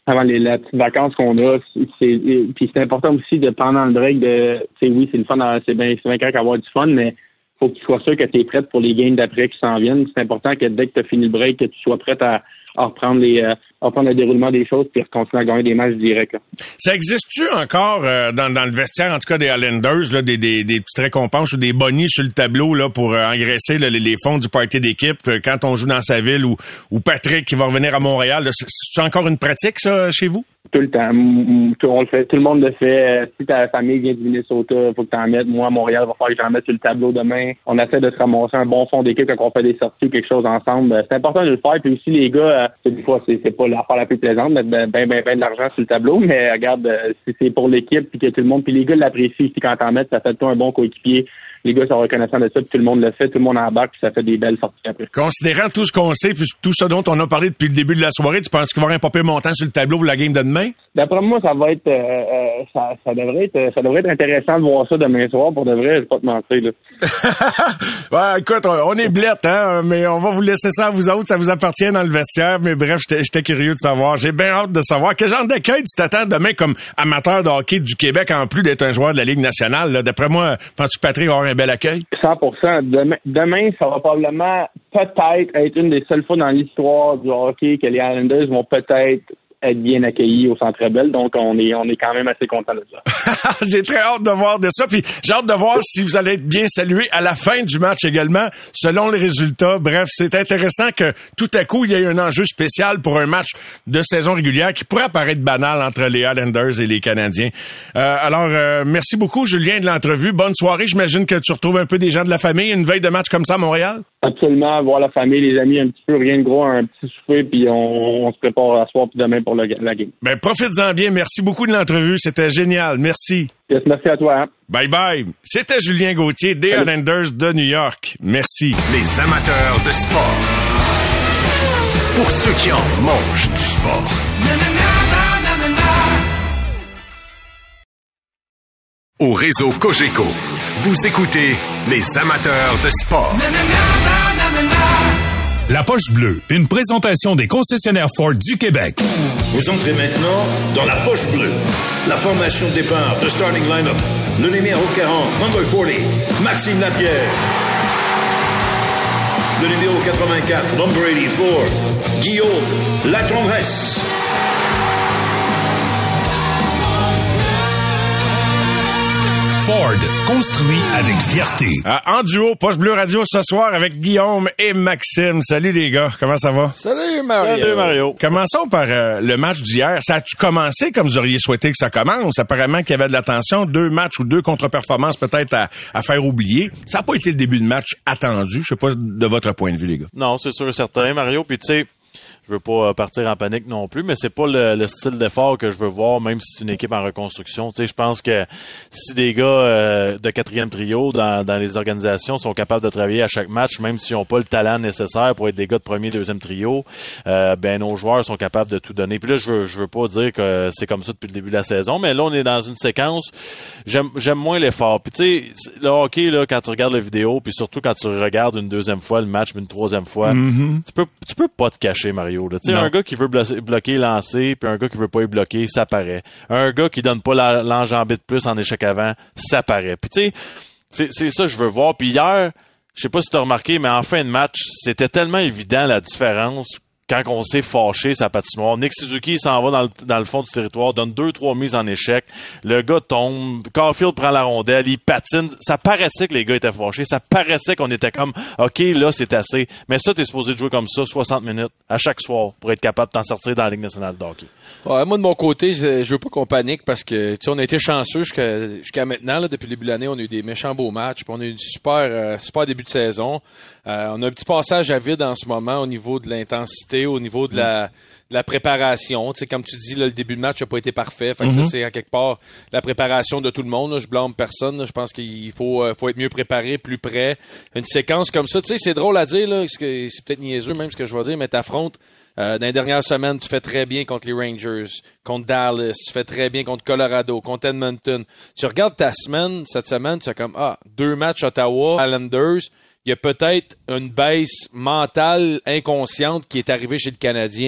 avant les, la petite vacances qu'on a. C'est, puis c'est important aussi de pendant le break de, tu sais, oui, c'est le fun, c'est bien, c'est bien correct d'avoir du fun, mais faut que tu sois sûr que tu es prête pour les games d'après qui s'en viennent. C'est important que dès que tu as fini le break, que tu sois prête à, à reprendre les, euh, à reprendre le déroulement des choses puis à continuer à gagner des matchs directs. Là. Ça existe-tu encore euh, dans, dans le vestiaire, en tout cas des Islanders, là, des, des, des petites récompenses ou des bonnies sur le tableau là pour euh, engraisser là, les, les fonds du party d'équipe euh, quand on joue dans sa ville ou, ou Patrick qui va revenir à Montréal? Là, c'est, c'est encore une pratique, ça, chez vous? Tout le temps. Tout, on le fait, tout le monde le fait. Si ta famille vient du Minnesota, faut que tu en mettes. Moi, à Montréal, il va falloir que j'en mette sur le tableau demain. On essaie de se ramasser un bon fond d'équipe quand on fait des sorties ou quelque chose ensemble. C'est important de le faire. Puis aussi, les gars, des fois, c'est, c'est pas l'affaire la plus plaisante, mettre ben, ben, ben, ben de l'argent sur le tableau, mais regarde, si c'est pour l'équipe puis que tout le monde, puis les gars l'apprécient aussi quand t'en mets, ça fait de toi un bon coéquipier. Les gars sont reconnaissants de ça, puis tout le monde le fait, tout le monde embarque, puis ça fait des belles sorties après. Considérant tout ce qu'on sait, puis tout ce dont on a parlé depuis le début de la soirée, tu penses qu'il va y avoir un papier montant sur le tableau pour la game de demain? D'après moi, ça va être, euh, euh, ça, ça devrait être, ça devrait être intéressant de voir ça demain soir. Pour de vrai, je vais pas te mentir, là. Ouais, écoute, on est blettes, hein, mais on va vous laisser ça à vous autres, ça vous appartient dans le vestiaire, mais bref, j'étais, j'étais curieux de savoir. J'ai bien hâte de savoir quel genre d'accueil tu t'attends demain comme amateur de hockey du Québec, en plus d'être un joueur de la Ligue nationale, là. D'après moi, penses-tu que Patrick va avoir un bel accueil? cent pour cent. Demain, demain, ça va probablement peut-être être une des seules fois dans l'histoire du hockey que les Islanders vont peut-être être bien accueillis au Centre Bell, donc on est on est quand même assez content de ça. J'ai très hâte de voir de ça, puis j'ai hâte de voir si vous allez être bien salué à la fin du match également, selon les résultats. Bref, c'est intéressant que tout à coup, il y ait un enjeu spécial pour un match de saison régulière qui pourrait apparaître banal entre les Islanders et les Canadiens. Euh, alors, euh, merci beaucoup, Julien, de l'entrevue. Bonne soirée. J'imagine que tu retrouves un peu des gens de la famille, une veille de match comme ça à Montréal? Absolument, voir la famille, les amis, un petit peu, rien de gros, un petit souper, puis on, on se prépare à soir puis demain pour le, la game. Ben, profites-en bien. Merci beaucoup de l'entrevue. C'était génial. Merci. Yes, merci à toi. Hein? Bye bye. C'était Julien Gauthier des Islanders de New York. Merci. Les amateurs de sport. Pour ceux qui en mangent du sport. Au réseau Cogeco, vous écoutez les amateurs de sport. La Poche Bleue, une présentation des concessionnaires Ford du Québec. Vous entrez maintenant dans la Poche Bleue. La formation de départ de starting line-up. Le numéro quarante, number quarante, Maxime Lapierre. Le numéro quatre-vingt-quatre, number quatre-vingt-quatorze, Guillaume Latendresse. Ford, construit avec fierté. Euh, en duo, Poche Bleu Radio ce soir avec Guillaume et Maxime. Salut les gars, comment ça va? Salut Mario. Salut Mario. Commençons par euh, le match d'hier. Ça a-tu commencé comme vous auriez souhaité que ça commence? Apparemment qu'il y avait de la tension, deux matchs ou deux contre-performances peut-être à, à faire oublier. Ça n'a pas été le début de match attendu. Je sais pas de votre point de vue, les gars. Non, c'est sûr et certain, Mario. Puis tu sais, je veux pas partir en panique non plus, mais c'est pas le, le style d'effort que je veux voir, même si c'est une équipe en reconstruction. Tu sais, je pense que si des gars euh, de quatrième trio dans, dans les organisations sont capables de travailler à chaque match, même s'ils n'ont pas le talent nécessaire pour être des gars de premier, deuxième trio, euh, ben nos joueurs sont capables de tout donner. Puis là, je veux, je veux pas dire que c'est comme ça depuis le début de la saison, mais là, on est dans une séquence. J'aime, j'aime moins l'effort. Puis tu sais, le hockey là, quand tu regardes la vidéo, puis surtout quand tu regardes une deuxième fois le match, puis une troisième fois, mm-hmm. tu peux, tu peux pas te cacher, Mario. Tu sais, un gars qui veut blo- bloquer lancer, puis un gars qui veut pas y bloquer, ça paraît. Un gars qui donne pas la, l'enjambée de plus en échec avant, ça paraît. Puis tu sais, c'est, c'est ça que je veux voir. Puis hier, je sais pas si tu as remarqué, mais en fin de match, c'était tellement évident la différence quand on s'est fâché sa patinoire. Nick Suzuki s'en va dans le, dans le fond du territoire, donne deux, trois mises en échec. Le gars tombe. Caulfield prend la rondelle, il patine. Ça paraissait que les gars étaient fâchés. Ça paraissait qu'on était comme, OK, là, c'est assez. Mais ça, t'es supposé de jouer comme ça, soixante minutes, à chaque soir, pour être capable de t'en sortir dans la Ligue nationale de hockey. Ouais, moi, de mon côté, je, je veux pas qu'on panique parce que, tu sais, on a été chanceux jusqu'à, jusqu'à maintenant, là, depuis le début de l'année. On a eu des méchants beaux matchs, puis on a eu un super, euh, super début de saison. Euh, on a un petit passage à vide en ce moment au niveau de l'intensité, au niveau de la, de la préparation. Tu sais, comme tu dis, là, le début de match n'a pas été parfait. Fait que mm-hmm. ça, c'est à quelque part la préparation de tout le monde. Là. Je blâme personne. Là. Je pense qu'il faut, euh, faut être mieux préparé, plus près. Une séquence comme ça, tu sais, c'est drôle à dire, là, parce que c'est peut-être niaiseux même ce que je vais dire, mais t'affrontes. Euh, dans les dernières semaines, tu fais très bien contre les Rangers, contre Dallas, tu fais très bien contre Colorado, contre Edmonton. Tu regardes ta semaine, cette semaine, tu fais comme, ah, deux matchs Ottawa, Islanders. Il y a peut-être une baisse mentale inconsciente qui est arrivée chez le Canadien,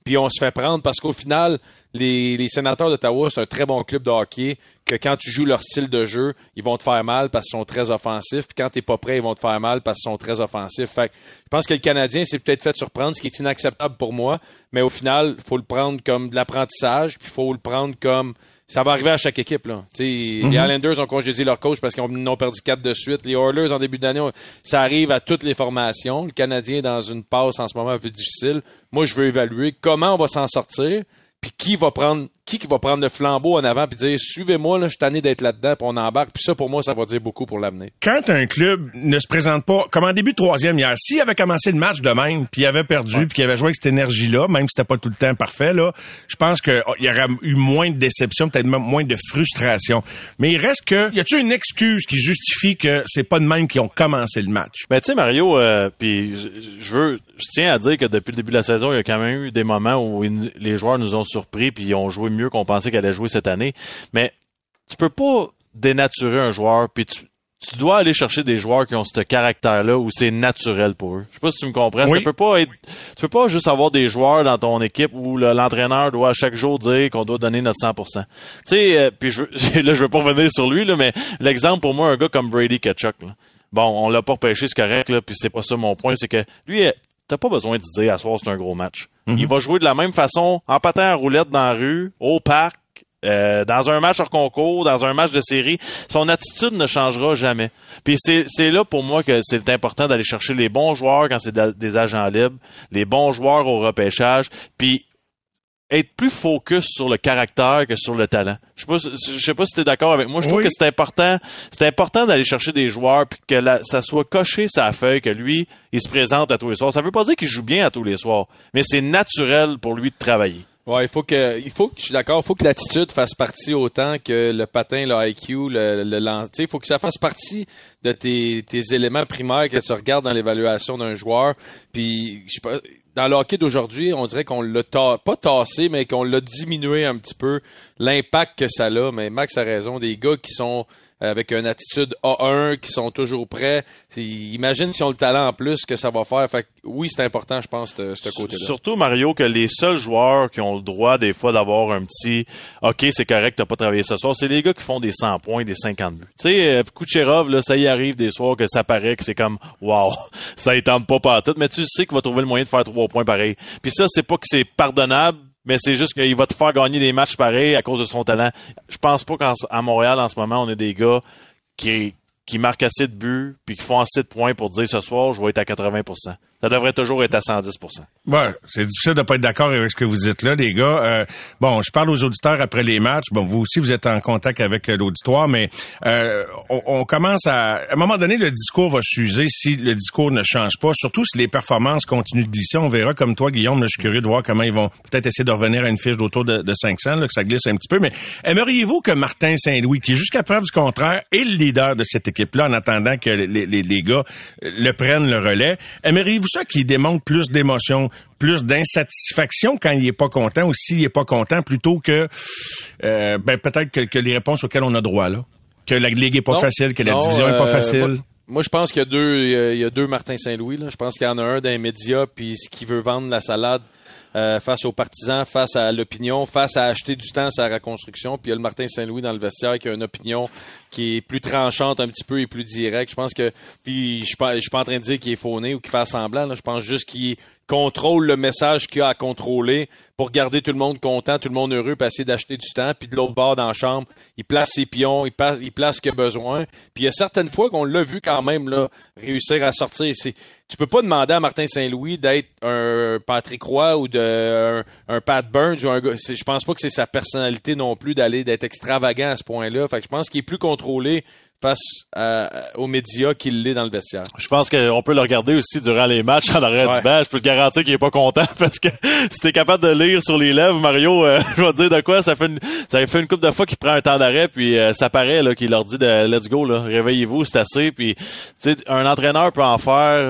puis on se fait prendre parce qu'au final, les, les Sénateurs d'Ottawa, c'est un très bon club de hockey, que quand tu joues leur style de jeu, ils vont te faire mal parce qu'ils sont très offensifs, puis quand t'es pas prêt, ils vont te faire mal parce qu'ils sont très offensifs. Fait que je pense que le Canadien s'est peut-être fait surprendre, ce qui est inacceptable pour moi, mais au final, il faut le prendre comme de l'apprentissage, puis il faut le prendre comme... Ça va arriver à chaque équipe, là. Mm-hmm. Les Islanders ont congédié leur coach parce qu'ils ont perdu quatre de suite. Les Oilers, en début d'année, ça arrive à toutes les formations. Le Canadien est dans une passe en ce moment un peu difficile. Moi, je veux évaluer comment on va s'en sortir, puis qui va prendre qui qui va prendre le flambeau en avant puis dire suivez-moi, là, je suis tanné d'être là-dedans, puis on embarque. Puis ça, pour moi, ça va dire beaucoup pour l'avenir. Quand un club ne se présente pas, comme en début de troisième hier, s'il avait commencé le match de même, puis il avait perdu, ouais. puis qu'il avait joué avec cette énergie-là, même si c'était pas tout le temps parfait, là, je pense qu'il oh, y aurait eu moins de déception, peut-être même moins de frustration. Mais il reste que, y a-t-il une excuse qui justifie que c'est pas de même qu'ils ont commencé le match? Ben, tu sais, Mario, euh, puis je veux, je tiens à dire que depuis le début de la saison, il y a quand même eu des moments où une, les joueurs nous ont surpris puis ils ont joué mieux qu'on pensait qu'elle allait jouer cette année. Mais tu peux pas dénaturer un joueur, puis tu, tu dois aller chercher des joueurs qui ont ce caractère-là où c'est naturel pour eux. Je sais pas si tu me comprends. Oui. Ça peut pas être, tu peux pas juste avoir des joueurs dans ton équipe où le, l'entraîneur doit à chaque jour dire qu'on doit donner notre cent pour cent. Tu sais, euh, puis je, là, je veux pas revenir sur lui, là, mais l'exemple pour moi, un gars comme Brady Tkachuk, là. Bon, on l'a pas repêché, c'est correct, là, puis c'est pas ça mon point, c'est que lui, t'as pas besoin de dire à soir c'est un gros match. Mm-hmm. Il va jouer de la même façon, en patin à roulette dans la rue, au parc, euh, dans un match hors concours, dans un match de série. Son attitude ne changera jamais. Puis c'est, c'est là pour moi que c'est important d'aller chercher les bons joueurs quand c'est des agents libres, les bons joueurs au repêchage, puis être plus focus sur le caractère que sur le talent. Je sais pas, je sais pas si t'es d'accord avec moi. Je trouve oui. que c'est important, c'est important d'aller chercher des joueurs puis que la, ça soit coché sa feuille, que lui, il se présente à tous les soirs. Ça veut pas dire qu'il joue bien à tous les soirs, mais c'est naturel pour lui de travailler. Ouais, il faut que, il faut que, je suis d'accord, il faut que l'attitude fasse partie autant que le patin, le I Q, le, le lancer. Il faut que ça fasse partie de tes, tes éléments primaires que tu regardes dans l'évaluation d'un joueur. Puis, je sais pas, dans le hockey d'aujourd'hui, on dirait qu'on l'a ta- pas tassé, mais qu'on l'a diminué un petit peu, l'impact que ça a. Mais Max a raison, des gars qui sont avec une attitude A un, qui sont toujours prêts. C'est, imagine si on a le talent en plus que ça va faire. Fait que, oui, c'est important, je pense, de ce côté-là. Surtout, Mario, que les seuls joueurs qui ont le droit, des fois, d'avoir un petit « OK, c'est correct, t'as pas travaillé ce soir », c'est les gars qui font des cent points, des cinquante buts. Tu sais, Kucherov, là, ça y arrive des soirs que ça paraît que c'est comme « Wow, ça y tente pas partout », mais tu sais qu'il va trouver le moyen de faire trois points pareil. Puis ça, c'est pas que c'est pardonnable, mais c'est juste qu'il va te faire gagner des matchs pareils à cause de son talent. Je pense pas qu'à Montréal, en ce moment, on a des gars qui, qui marquent assez de buts puis qui font assez de points pour dire ce soir, je vais être à quatre-vingts pour cent. Ça devrait toujours être à cent dix pour cent. Ouais, c'est difficile de pas être d'accord avec ce que vous dites là, les gars. Euh, bon, je parle aux auditeurs après les matchs. Bon, vous aussi, vous êtes en contact avec l'auditoire, mais euh, on, on commence à... À un moment donné, le discours va s'user si le discours ne change pas, surtout si les performances continuent de glisser. On verra, comme toi, Guillaume, là, je suis curieux de voir comment ils vont peut-être essayer de revenir à une fiche d'autour de, de cinq cents, là, que ça glisse un petit peu. Mais aimeriez-vous que Martin Saint-Louis, qui jusqu'à preuve du contraire est le leader de cette équipe-là, en attendant que les, les, les gars le prennent le relais, aimeriez-vous ça qu'il démontre plus d'émotion, plus d'insatisfaction quand il est pas content, ou s'il est pas content, plutôt que euh, ben peut-être que, que les réponses auxquelles on a droit là, que la ligue est pas non, facile, que la non, division euh, est pas facile. Moi, moi, je pense qu'il y a deux, il y a deux Martin Saint-Louis là. Je pense qu'il y en a un dans les médias, puis ce qui veut vendre la salade euh, face aux partisans, face à l'opinion, face à acheter du temps à la reconstruction. Puis il y a le Martin Saint-Louis dans le vestiaire qui a une opinion qui est plus tranchante un petit peu et plus directe. Je pense que, puis je suis pas, je suis pas en train de dire qu'il est fauné ou qu'il fait semblant. Là. Je pense juste qu'il contrôle le message qu'il a à contrôler pour garder tout le monde content, tout le monde heureux, puis essayer d'acheter du temps. Puis de l'autre bord dans la chambre, il place ses pions, il place, il place ce qu'il a besoin. Puis il y a certaines fois qu'on l'a vu quand même là réussir à sortir. C'est, tu peux pas demander à Martin Saint-Louis d'être un Patrick Roy ou de un, un Pat Burns ou un gars. C'est, je pense pas que c'est sa personnalité non plus d'aller d'être extravagant à ce point-là. Fait que je pense qu'il est plus contrôlé face à, aux médias qu'il l'est dans le vestiaire. Je pense qu'on peut le regarder aussi durant les matchs en arrière ouais. du banc. Je peux te garantir qu'il est pas content parce que si t'es capable de lire sur les lèvres, Mario, euh, je vais te dire de quoi, ça fait une, ça fait une couple de fois qu'il prend un temps d'arrêt puis euh, ça paraît là qu'il leur dit de let's go là, réveillez-vous, c'est assez. Puis tu sais, un entraîneur peut en faire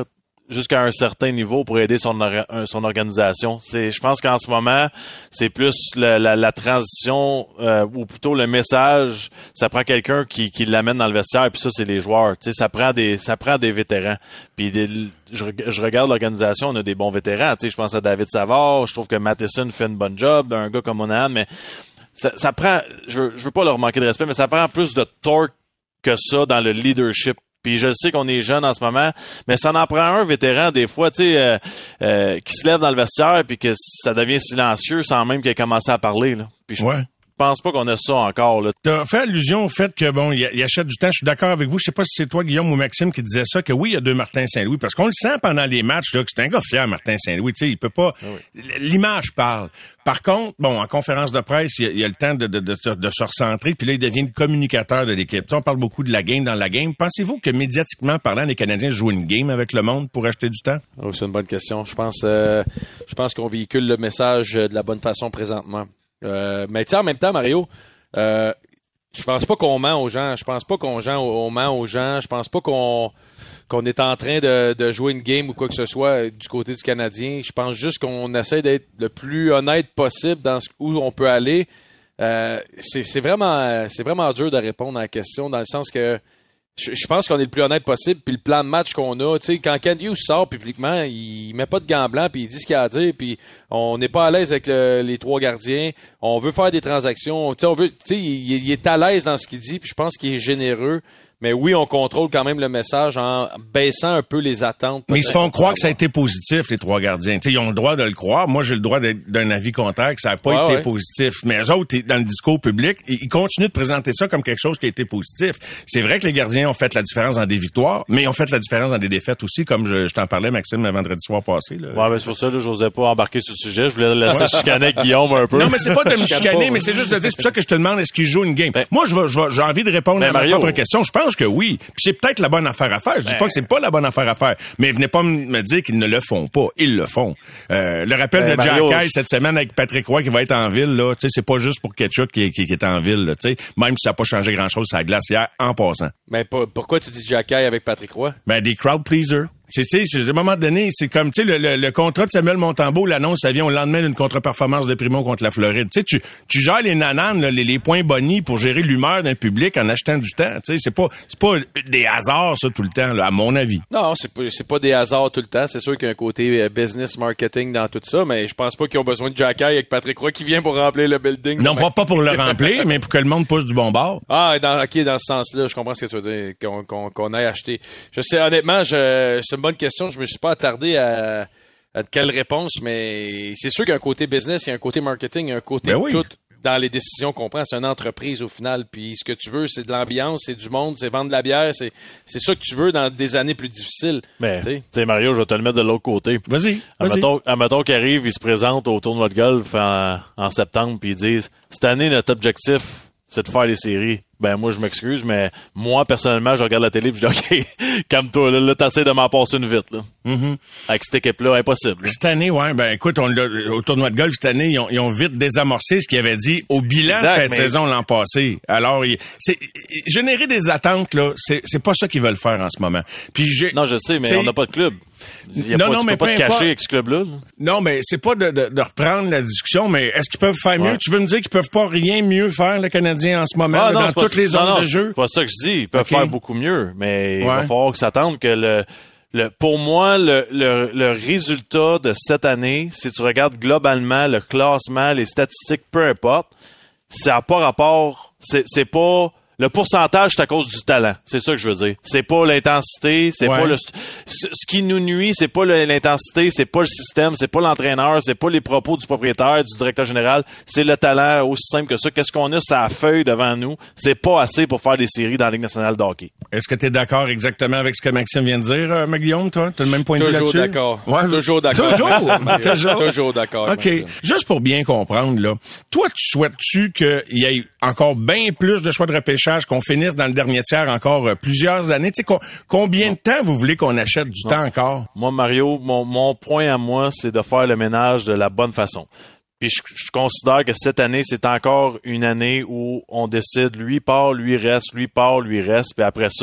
jusqu'à un certain niveau pour aider son or- son organisation. C'est, je pense qu'en ce moment, c'est plus la, la, la transition euh, ou plutôt le message. Ça prend quelqu'un qui, qui l'amène dans le vestiaire, puis ça c'est les joueurs. Tu sais, ça prend des ça prend des vétérans. Puis des, je, je regarde l'organisation, on a des bons vétérans. Tu sais, je pense à David Savard. Je trouve que Matheson fait une bonne job, un gars comme Monahan, mais ça, ça prend. Je, je veux pas leur manquer de respect, mais ça prend plus de torque que ça dans le leadership. Puis je sais qu'on est jeune en ce moment, mais ça en prend un vétéran des fois, tu sais, euh, euh, qui se lève dans le vestiaire puis que ça devient silencieux sans même qu'il ait commencé à parler. Là. Puis je ouais. pense pas qu'on a ça encore. Là. Tu as fait allusion au fait que bon, il, il achète du temps. Je suis d'accord avec vous. Je sais pas si c'est toi, Guillaume, ou Maxime, qui disait ça, que oui, il y a deux Martin Saint-Louis, parce qu'on le sent pendant les matchs là, que c'est un gars fier, Martin Saint-Louis. Tu sais, il peut pas. Ah oui. L'image parle. Par contre, bon, en conférence de presse, il y a, il y a le temps de, de, de, de se recentrer, puis là, il devient le communicateur de l'équipe. Tu sais, on parle beaucoup de la game dans la game. Pensez-vous que médiatiquement parlant, les Canadiens jouent une game avec le monde pour acheter du temps? Oh, c'est une bonne question. Je pense, euh, je pense qu'on véhicule le message de la bonne façon présentement. Euh, mais tu sais, en même temps, Mario, euh, je pense pas qu'on ment aux gens. Je pense pas qu'on on ment aux gens. Je pense pas qu'on qu'on est en train de, de jouer une game ou quoi que ce soit du côté du Canadien. Je pense juste qu'on essaie d'être le plus honnête possible dans ce, où on peut aller. Euh, c'est, c'est vraiment c'est vraiment dur de répondre à la question dans le sens que je, je pense qu'on est le plus honnête possible. Puis le plan de match qu'on a, tu sais, quand Ken Hughes sort publiquement, il met pas de gants blancs puis il dit ce qu'il a à dire. Puis on n'est pas à l'aise avec le, les trois gardiens. On veut faire des transactions. Tu sais, on veut, tu sais, il, il est à l'aise dans ce qu'il dit. Puis je pense qu'il est généreux. Mais oui, on contrôle quand même le message en baissant un peu les attentes. Mais ils se font croire que ça a été positif, les trois gardiens. T'sais, ils ont le droit de le croire. Moi, j'ai le droit d'être d'un avis contraire, que ça n'a pas ouais, été ouais. positif. Mais eux autres, dans le discours public, ils continuent de présenter ça comme quelque chose qui a été positif. C'est vrai que les gardiens ont fait la différence dans des victoires, mais ils ont fait la différence dans des défaites aussi, comme je, je t'en parlais, Maxime, le vendredi soir passé. Là. Ouais, mais c'est pour ça que je n'osais pas embarquer sur le sujet. Je voulais laisser chicaner avec Guillaume un peu. Non, mais c'est pas de me chicaner, pas, mais c'est juste de dire, c'est pour ça que je te demande, est-ce qu'ils jouent une game? Ben, moi, je vais, je vais, j'ai envie de répondre ben, à ma Mario. propre question. Je pense que oui. C'est peut-être la bonne affaire à faire. Je dis ben, pas que c'est pas la bonne affaire à faire, mais venez pas me dire qu'ils ne le font pas. Ils le font. Euh, le rappel ben, de Mario, Jack High cette semaine avec Patrick Roy qui va être en ville, là, tu sais, c'est pas juste pour Ketchup qui, qui, qui est en ville, tu sais. Même si ça n'a pas changé grand-chose sur la glace hier, en passant. Mais pour, pourquoi tu dis Jack High avec Patrick Roy? Ben, des crowd pleasers. C'est, tu sais, à un moment donné, c'est comme, tu sais, le, le, le contrat de Samuel Montembeault, l'annonce, ça vient au lendemain d'une contre-performance de Primo contre la Floride. Tu sais, tu, tu gères les nananes, là, les, les points bonnies pour gérer l'humeur d'un public en achetant du temps. Tu sais, c'est pas, c'est pas des hasards, ça, tout le temps, là, à mon avis. Non, c'est pas, c'est pas des hasards tout le temps. C'est sûr qu'il y a un côté business marketing dans tout ça, mais je pense pas qu'ils ont besoin de Jack High avec Patrick Roy qui vient pour remplir le building. Non, pas, pas pour le remplir, mais pour que le monde pousse du bon bord. Ah, dans, ok, dans ce sens-là, je comprends ce que tu veux dire, qu'on, qu'on, qu'on aille acheter. Je sais, honnêtement, je, c'est une bonne question. Je me suis pas attardé à, à quelle réponse, mais c'est sûr qu'il y a un côté business, il y a un côté marketing, il y a un côté ben oui. tout dans les décisions qu'on prend. C'est une entreprise au final. Puis ce que tu veux, c'est de l'ambiance, c'est du monde, c'est vendre de la bière. C'est, c'est ça que tu veux dans des années plus difficiles. Mais, tu sais, Mario, je vais te le mettre de l'autre côté. Vas-y. Admettons, admettons qu'ils arrivent, ils se présentent au tournoi de golf en, en septembre, puis ils disent, cette année, notre objectif, c'est de faire les séries. Ben, moi, je m'excuse, mais moi, personnellement, je regarde la télé et je dis, OK, calme-toi, là, là t'essaies de m'en passer une vite, là. Mm-hmm. Avec cette équipe-là, impossible. Là. Cette année, ouais, ben, écoute, on l'a, au tournoi de golf, cette année, ils ont, ils ont vite désamorcé ce qu'ils avaient dit au bilan exact, de cette mais... saison l'an passé. Alors, il, c'est, générer des attentes, là, c'est, c'est pas ça qu'ils veulent faire en ce moment. Puis j'ai, non, je sais, mais on n'a pas de club. Il y a non, pas, non, tu mais peux pas te cacher avec ce club-là. Là. Non, mais c'est pas de, de, de reprendre la discussion, mais est-ce qu'ils peuvent faire ouais. mieux? Tu veux me dire qu'ils peuvent pas rien mieux faire, le Canadien, en ce moment, ah, là, non, dans toutes les zones de jeu? C'est pas ça que je dis. Ils peuvent okay. faire beaucoup mieux, mais ouais. il va falloir que s'attendre que le, le, pour moi, le, le, le résultat de cette année, si tu regardes globalement le classement, les statistiques, peu importe, ça n'a pas rapport, c'est, c'est pas, le pourcentage, c'est à cause du talent. C'est ça que je veux dire. C'est pas l'intensité, c'est ouais. pas le, ce qui nous nuit, c'est pas l'intensité, c'est pas le système, c'est pas l'entraîneur, c'est pas les propos du propriétaire, du directeur général, c'est le talent aussi simple que ça. Qu'est-ce qu'on a sur la feuille devant nous? C'est pas assez pour faire des séries dans la Ligue nationale de hockey. Est-ce que tu es d'accord exactement avec ce que Maxime vient de dire, euh, Guillaume, toi? T'as le même point de vue là-dessus? Toujours d'accord. Ouais. Toujours d'accord. Toujours? Toujours? Toujours d'accord. OK. Maxime. Juste pour bien comprendre, là. Toi, tu souhaites-tu qu'il y ait encore bien plus de choix de repêchage, qu'on finisse dans le dernier tiers encore euh, plusieurs années? Tu sais, co- combien de temps vous voulez qu'on achète du non. temps encore? Moi, Mario, mon, mon point à moi, c'est de faire le ménage de la bonne façon. Puis je, je considère que cette année, c'est encore une année où on décide, lui part, lui reste, lui part, lui reste, puis après ça,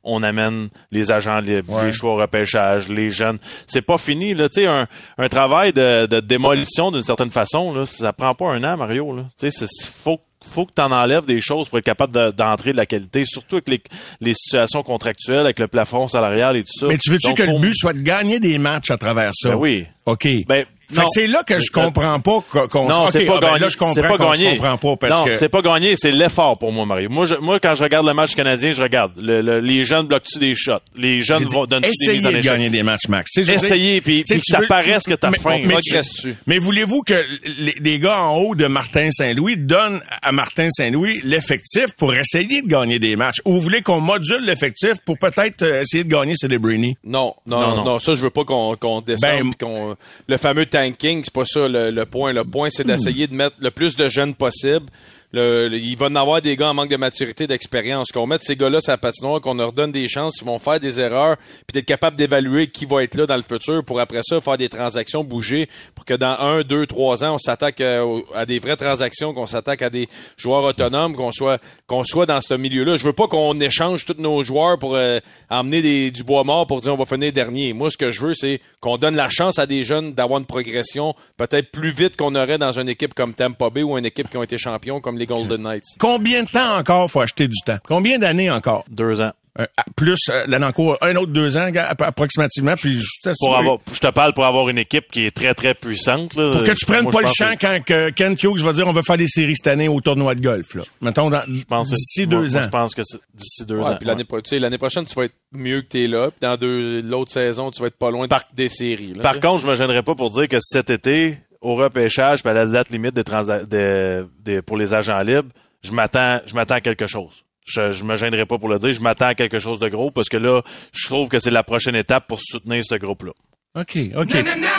on amène les agents libres, ouais. les choix au repêchage, les jeunes. C'est pas fini, là. Tu sais, un, un travail de, de démolition d'une certaine façon, là, ça prend pas un an, Mario, là. Tu sais, c'est, faut faut que tu en enlèves des choses pour être capable de, d'entrer de la qualité, surtout avec les, les situations contractuelles, avec le plafond salarial et tout ça. Mais tu veux-tu Donc, que pour... le but soit de gagner des matchs à travers ça? Ben oui. OK. Ben, Fait que c'est là que je comprends pas qu'on... Non, c'est okay, pas ah, ben gagné. là, je comprends c'est pas qu'on gagné. se comprend pas parce non, que... c'est pas gagné, c'est l'effort pour moi, Mario. Moi, je, moi quand je regarde le match canadien, je regarde. Le, le, les jeunes bloquent-tu des shots? Les jeunes vont donner des mises en échec? Essayez de gagner des matchs, Max. Essayez, puis que ça veux... paraisse que t'as mais, faim. Mais, mais, mais voulez-vous que les, les gars en haut de Martin Saint-Louis donnent à Martin Saint-Louis l'effectif pour essayer de gagner des matchs? Ou vous voulez qu'on module l'effectif pour peut-être essayer de gagner Celebrini? Non, non, non, non, non. Ça, je veux pas qu'on, qu'on descende. Ben, qu'on... Le fameux tanking, c'est pas ça le, le point. Le point, c'est d'essayer de mettre le plus de jeunes possible. Le, le, il va en avoir des gars en manque de maturité, d'expérience. Qu'on mette ces gars-là sur la patinoire, qu'on leur donne des chances, ils vont faire des erreurs, puis d'être capable d'évaluer qui va être là dans le futur pour après ça faire des transactions, bouger, pour que dans un, deux, trois ans, on s'attaque à, à des vraies transactions, qu'on s'attaque à des joueurs autonomes, qu'on soit qu'on soit dans ce milieu-là. Je veux pas qu'on échange tous nos joueurs pour euh, emmener des, du bois mort pour dire on va finir dernier. Moi, ce que je veux, c'est qu'on donne la chance à des jeunes d'avoir une progression peut-être plus vite qu'on aurait dans une équipe comme Tampa Bay ou une équipe qui ont été champions comme les Golden Knights. Combien de temps encore faut acheter du temps? Combien d'années encore? Deux ans. Euh, plus euh, l'année en cours, un autre deux ans approximativement, puis juste pour avoir, je te parle pour avoir une équipe qui est très très puissante. Là. Pour que tu prennes Moi, pas le que... champ quand que Ken Hughes va dire on veut faire des séries cette année au tournoi de golf. Là. Mettons dans, je pense d'ici moi, deux moi, ans. Je pense que c'est d'ici deux ouais, ans. Puis l'année, ouais. tu sais, l'année prochaine, tu vas être mieux que t'es là. Puis dans deux, l'autre saison, tu vas être pas loin par, des séries. Là, par contre, je me gênerais pas pour dire que cet été, au repêchage, puis à la date limite des transa- des, des, pour les agents libres, je m'attends, je m'attends à quelque chose. Je, je me gênerai pas pour le dire. Je m'attends à quelque chose de gros parce que là, je trouve que c'est la prochaine étape pour soutenir ce groupe-là. OK, OK.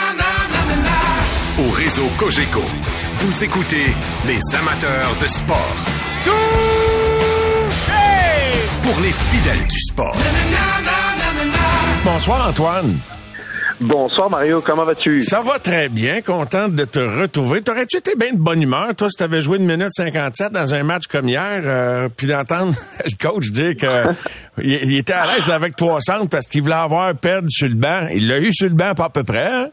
Au réseau Cogeco, vous écoutez les amateurs de sport. Pour les fidèles du sport. Bonsoir, Antoine. Bonsoir Mario, comment vas-tu? Ça va très bien, content de te retrouver. T'aurais-tu été bien de bonne humeur, toi, si t'avais joué une minute cinquante-sept dans un match comme hier, euh, puis d'entendre le coach dire que il, il était à l'aise avec trois centres parce qu'il voulait avoir perdre sur le banc. Il l'a eu sur le banc pas à peu près, hein?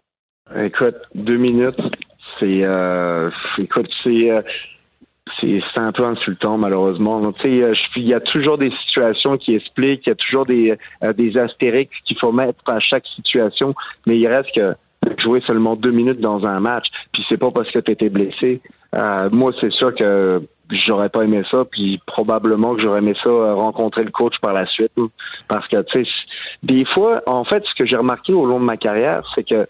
Écoute, deux minutes, c'est... Euh, écoute, c'est... Euh, C'est, c'est un peu insultant, malheureusement. Tu sais, il y a toujours des situations qui expliquent, il y a toujours des, euh, des astérix qu'il faut mettre à chaque situation, mais il reste que jouer seulement deux minutes dans un match, puis c'est pas parce que tu étais blessé. Euh, moi, c'est sûr que j'aurais pas aimé ça, puis probablement que j'aurais aimé ça euh, rencontrer le coach par la suite, hein, parce que, tu sais, des fois, en fait, ce que j'ai remarqué au long de ma carrière, c'est que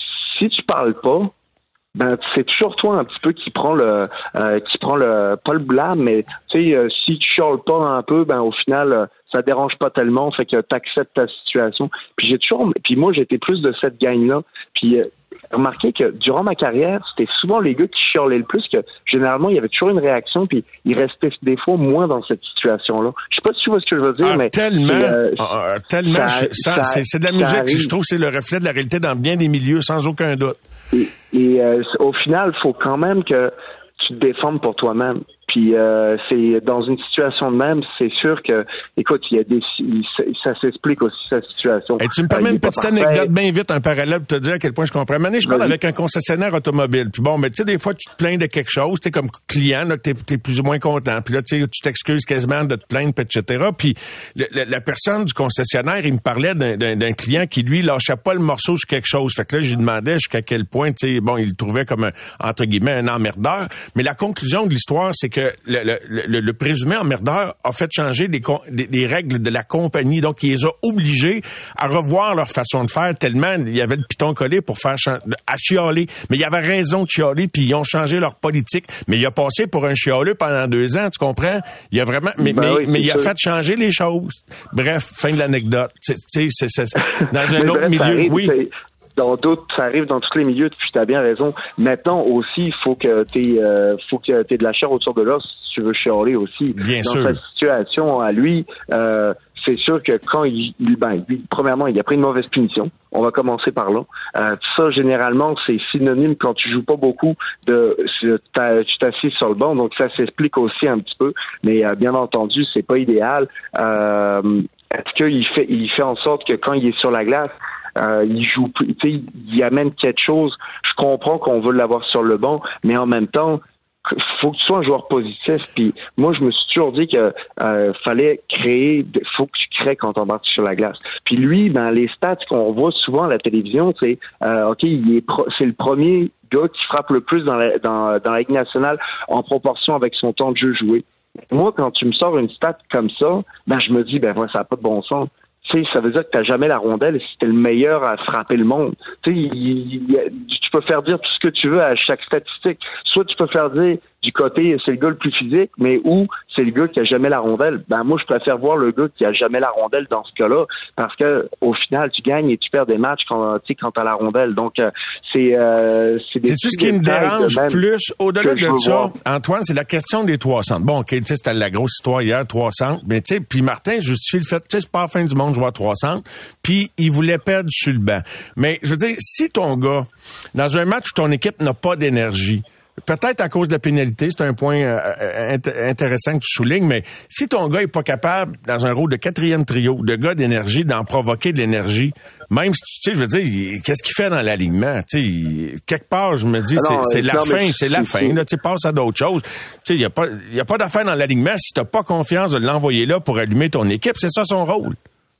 si tu parles pas, ben c'est toujours toi un petit peu qui prend le euh, qui prend le pas le blâme, mais tu sais euh, si tu chiales pas un peu, ben au final euh, ça dérange pas tellement, fait que t'acceptes ta situation. Puis j'ai toujours puis moi j'étais plus de cette gang là. Puis euh, remarquez que durant ma carrière, c'était souvent les gars qui chialaient le plus, que généralement il y avait toujours une réaction, puis ils restaient des fois moins dans cette situation là. Je sais pas si tu vois ce que je veux dire, ah, mais tellement euh, ah, tellement ça, ça, ça, c'est, c'est de la musique, je trouve que c'est le reflet de la réalité dans bien des milieux sans aucun doute. Et, et euh, au final, il faut quand même que tu te défendes pour toi-même. Puis euh, c'est dans une situation de même, c'est sûr que, écoute, il y a des, ça s'explique aussi sa situation. Et tu me permets euh, une petite anecdote bien vite, un parallèle, pour te dire à quel point je comprends. Maintenant, je parle Vas-y. avec un concessionnaire automobile. Puis bon, mais tu sais, des fois, tu te plains de quelque chose, t'es comme client, là, t'es, t'es plus ou moins content. Puis là, tu sais, tu t'excuses quasiment de te plaindre, et cetera. Puis le, le, la personne du concessionnaire, il me parlait d'un, d'un, d'un client qui lui lâchait pas le morceau sur quelque chose. Fait que là, je lui demandais jusqu'à quel point, tu sais, bon, il le trouvait comme un, entre guillemets, un emmerdeur. Mais la conclusion de l'histoire, c'est que le, le, le, le présumé emmerdeur a fait changer des, des, des règles de la compagnie. Donc, il les a obligés à revoir leur façon de faire tellement il y avait le piton collé pour faire cha- à chialer. Mais il y avait raison de chialer, puis ils ont changé leur politique. Mais il a passé pour un chialeux pendant deux ans, tu comprends? Il a vraiment, mais, ben mais, oui, mais il a sûr. fait changer les choses. Bref, fin de l'anecdote. Tu sais, c'est, c'est, c'est, dans un autre bref, milieu, arrive, oui. C'est... Dans d'autres, ça arrive dans tous les milieux, puis tu as bien raison. Maintenant aussi, il faut que tu euh, faut que tu aies de la chair autour de l'os si tu veux chialer aussi. Bien dans sûr. sa situation à lui, euh, c'est sûr que quand il, il ben, lui, premièrement, il a pris une mauvaise punition. On va commencer par là. Euh, ça, généralement, c'est synonyme quand tu joues pas beaucoup de tu t'assises sur le banc, donc ça s'explique aussi un petit peu. Mais euh, bien entendu, c'est pas idéal. Euh, est-ce qu'il fait, il fait en sorte que quand il est sur la glace, euh, il joue plus, tu sais, il amène quelque chose. Je comprends qu'on veut l'avoir sur le banc, mais en même temps, faut que tu sois un joueur positif. Puis moi, je me suis toujours dit que euh, fallait créer, faut que tu crées quand on marche sur la glace. Puis lui, dans les stats qu'on voit souvent à la télévision, c'est euh, ok, il est pro, c'est le premier gars qui frappe le plus dans la dans, dans la Ligue nationale en proportion avec son temps de jeu joué. Moi, quand tu me sors une stat comme ça, ben je me dis ben ouais, ça n'a pas de bon sens. Tu sais, ça veut dire que t'as jamais la rondelle et c'était le meilleur à frapper le monde. Tu sais, il, il, tu peux faire dire tout ce que tu veux à chaque statistique. Soit tu peux faire dire du côté c'est le gars le plus physique, mais ou c'est le gars qui a jamais la rondelle. Ben moi je préfère voir le gars qui a jamais la rondelle dans ce cas-là, parce que au final tu gagnes et tu perds des matchs quand tu sais quand t'as la rondelle. Donc euh, c'est euh, c'est des. C'est-tu ce qui me dérange plus au-delà de ça, voir. Antoine, c'est la question des trois centres. Bon, ok, tu sais c'était la grosse histoire hier, trois centres, mais tu sais, puis Martin justifie le fait, tu sais c'est pas la fin du monde jouer à trois centres, puis il voulait perdre sur le banc. Mais je veux dire, si ton gars dans un match où ton équipe n'a pas d'énergie, peut-être à cause de la pénalité, c'est un point euh, int- intéressant que tu soulignes, mais si ton gars est pas capable, dans un rôle de quatrième trio, de gars d'énergie, d'en provoquer de l'énergie, même si tu sais, je veux dire, qu'est-ce qu'il fait dans l'alignement? Tu sais, quelque part, je me dis, alors, c'est, c'est la fin, c'est la fin, là, tu sais, passe à d'autres choses. Tu sais, il y a pas, il y a pas d'affaire dans l'alignement si t'as pas confiance de l'envoyer là pour allumer ton équipe, c'est ça son rôle.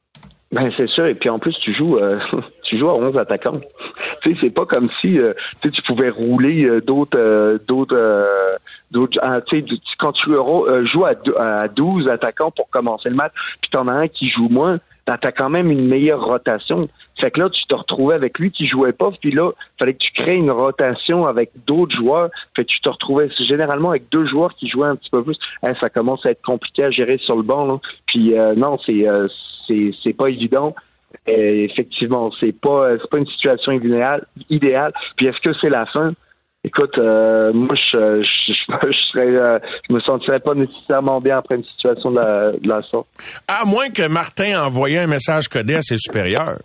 Ben c'est sûr, et puis en plus tu joues euh, tu joues à onze attaquants. Tu sais, c'est pas comme si euh, tu pouvais rouler euh, d'autres euh, d'autres euh, d'autres ah, tu sais quand tu euh, joues à, à douze attaquants pour commencer le match, puis t'en as un qui joue moins, ben, t'as quand même une meilleure rotation. Fait que là tu te retrouvais avec lui qui jouait pas, puis là fallait que tu crées une rotation avec d'autres joueurs. Fait que tu te retrouvais généralement avec deux joueurs qui jouaient un petit peu plus. Hein, ça commence à être compliqué à gérer sur le banc là. Puis euh, non, c'est euh, c'est c'est pas évident. Et effectivement, c'est pas c'est pas une situation idéale. idéale. Puis est-ce que c'est la fin? Écoute, euh, moi je je, je, je serais euh, je me sentirais pas nécessairement bien après une situation de la, de la sorte. À moins que Martin envoie un message codé à ses supérieurs.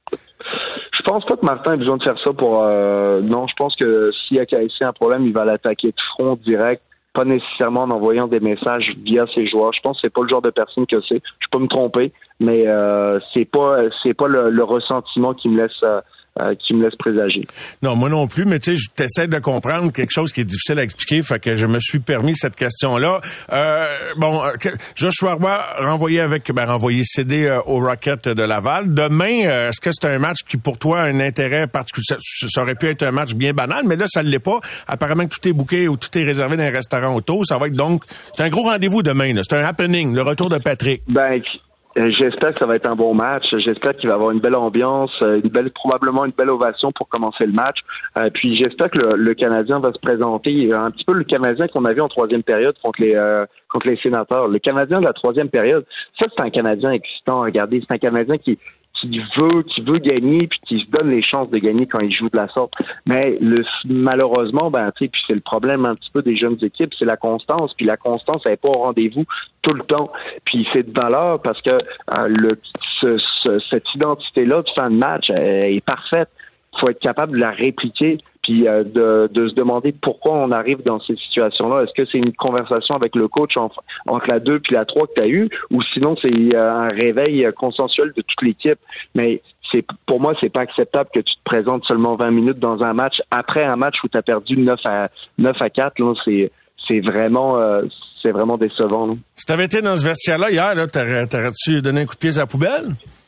Je pense pas que Martin ait besoin de faire ça pour euh, non, je pense que s'il y a s'il y a un problème, il va l'attaquer de front direct. Pas nécessairement en envoyant des messages via ses joueurs. Je pense que c'est pas le genre de personne que c'est. Je peux me tromper, mais euh, c'est pas c'est pas le, le ressentiment qui me laisse euh, euh, qui me laisse présager. Non, moi non plus, mais tu sais, je t'essaie de comprendre quelque chose qui est difficile à expliquer, fait que je me suis permis cette question-là. Euh, bon, Joshua Roy renvoyé avec, ben renvoyé cédé euh, au Rocket de Laval. Demain, euh, est-ce que c'est un match qui pour toi a un intérêt particulier? Ça, ça aurait pu être un match bien banal, mais là ça ne l'est pas. Apparemment que tout est booké ou tout est réservé dans un restaurant auto. Ça va être donc, c'est un gros rendez-vous demain. Là. C'est un happening, le retour de Patrick. Ben. J'espère que ça va être un bon match. J'espère qu'il va y avoir une belle ambiance, une belle, probablement une belle ovation pour commencer le match. Euh, puis j'espère que le, le Canadien va se présenter un petit peu le Canadien qu'on a vu en troisième période contre les euh, contre les Sénateurs. Le Canadien de la troisième période, ça c'est un Canadien excitant. Regardez, c'est un Canadien qui qui veut qui veut gagner puis qui se donne les chances de gagner quand il joue de la sorte. Mais le malheureusement, ben tu sais, puis c'est le problème un petit peu des jeunes équipes, c'est la constance. Puis la constance, elle n'est pas au rendez-vous tout le temps. Puis c'est de valeur parce que euh, le ce, ce, cette identité-là de fin de match elle est parfaite. Il faut être capable de la répliquer. Puis euh, de, de se demander pourquoi on arrive dans ces situations-là. Est-ce que c'est une conversation avec le coach en, entre la deux puis la trois que tu as eu, ou sinon c'est euh, un réveil consensuel de toute l'équipe? Mais c'est pour moi, c'est pas acceptable que tu te présentes seulement vingt minutes dans un match après un match où tu as perdu neuf à quatre. Là, c'est c'est vraiment euh, c'est vraiment décevant. Là. Si tu avais été dans ce vestiaire-là hier, là, t'aurais, t'aurais-tu donné un coup de pied à la poubelle?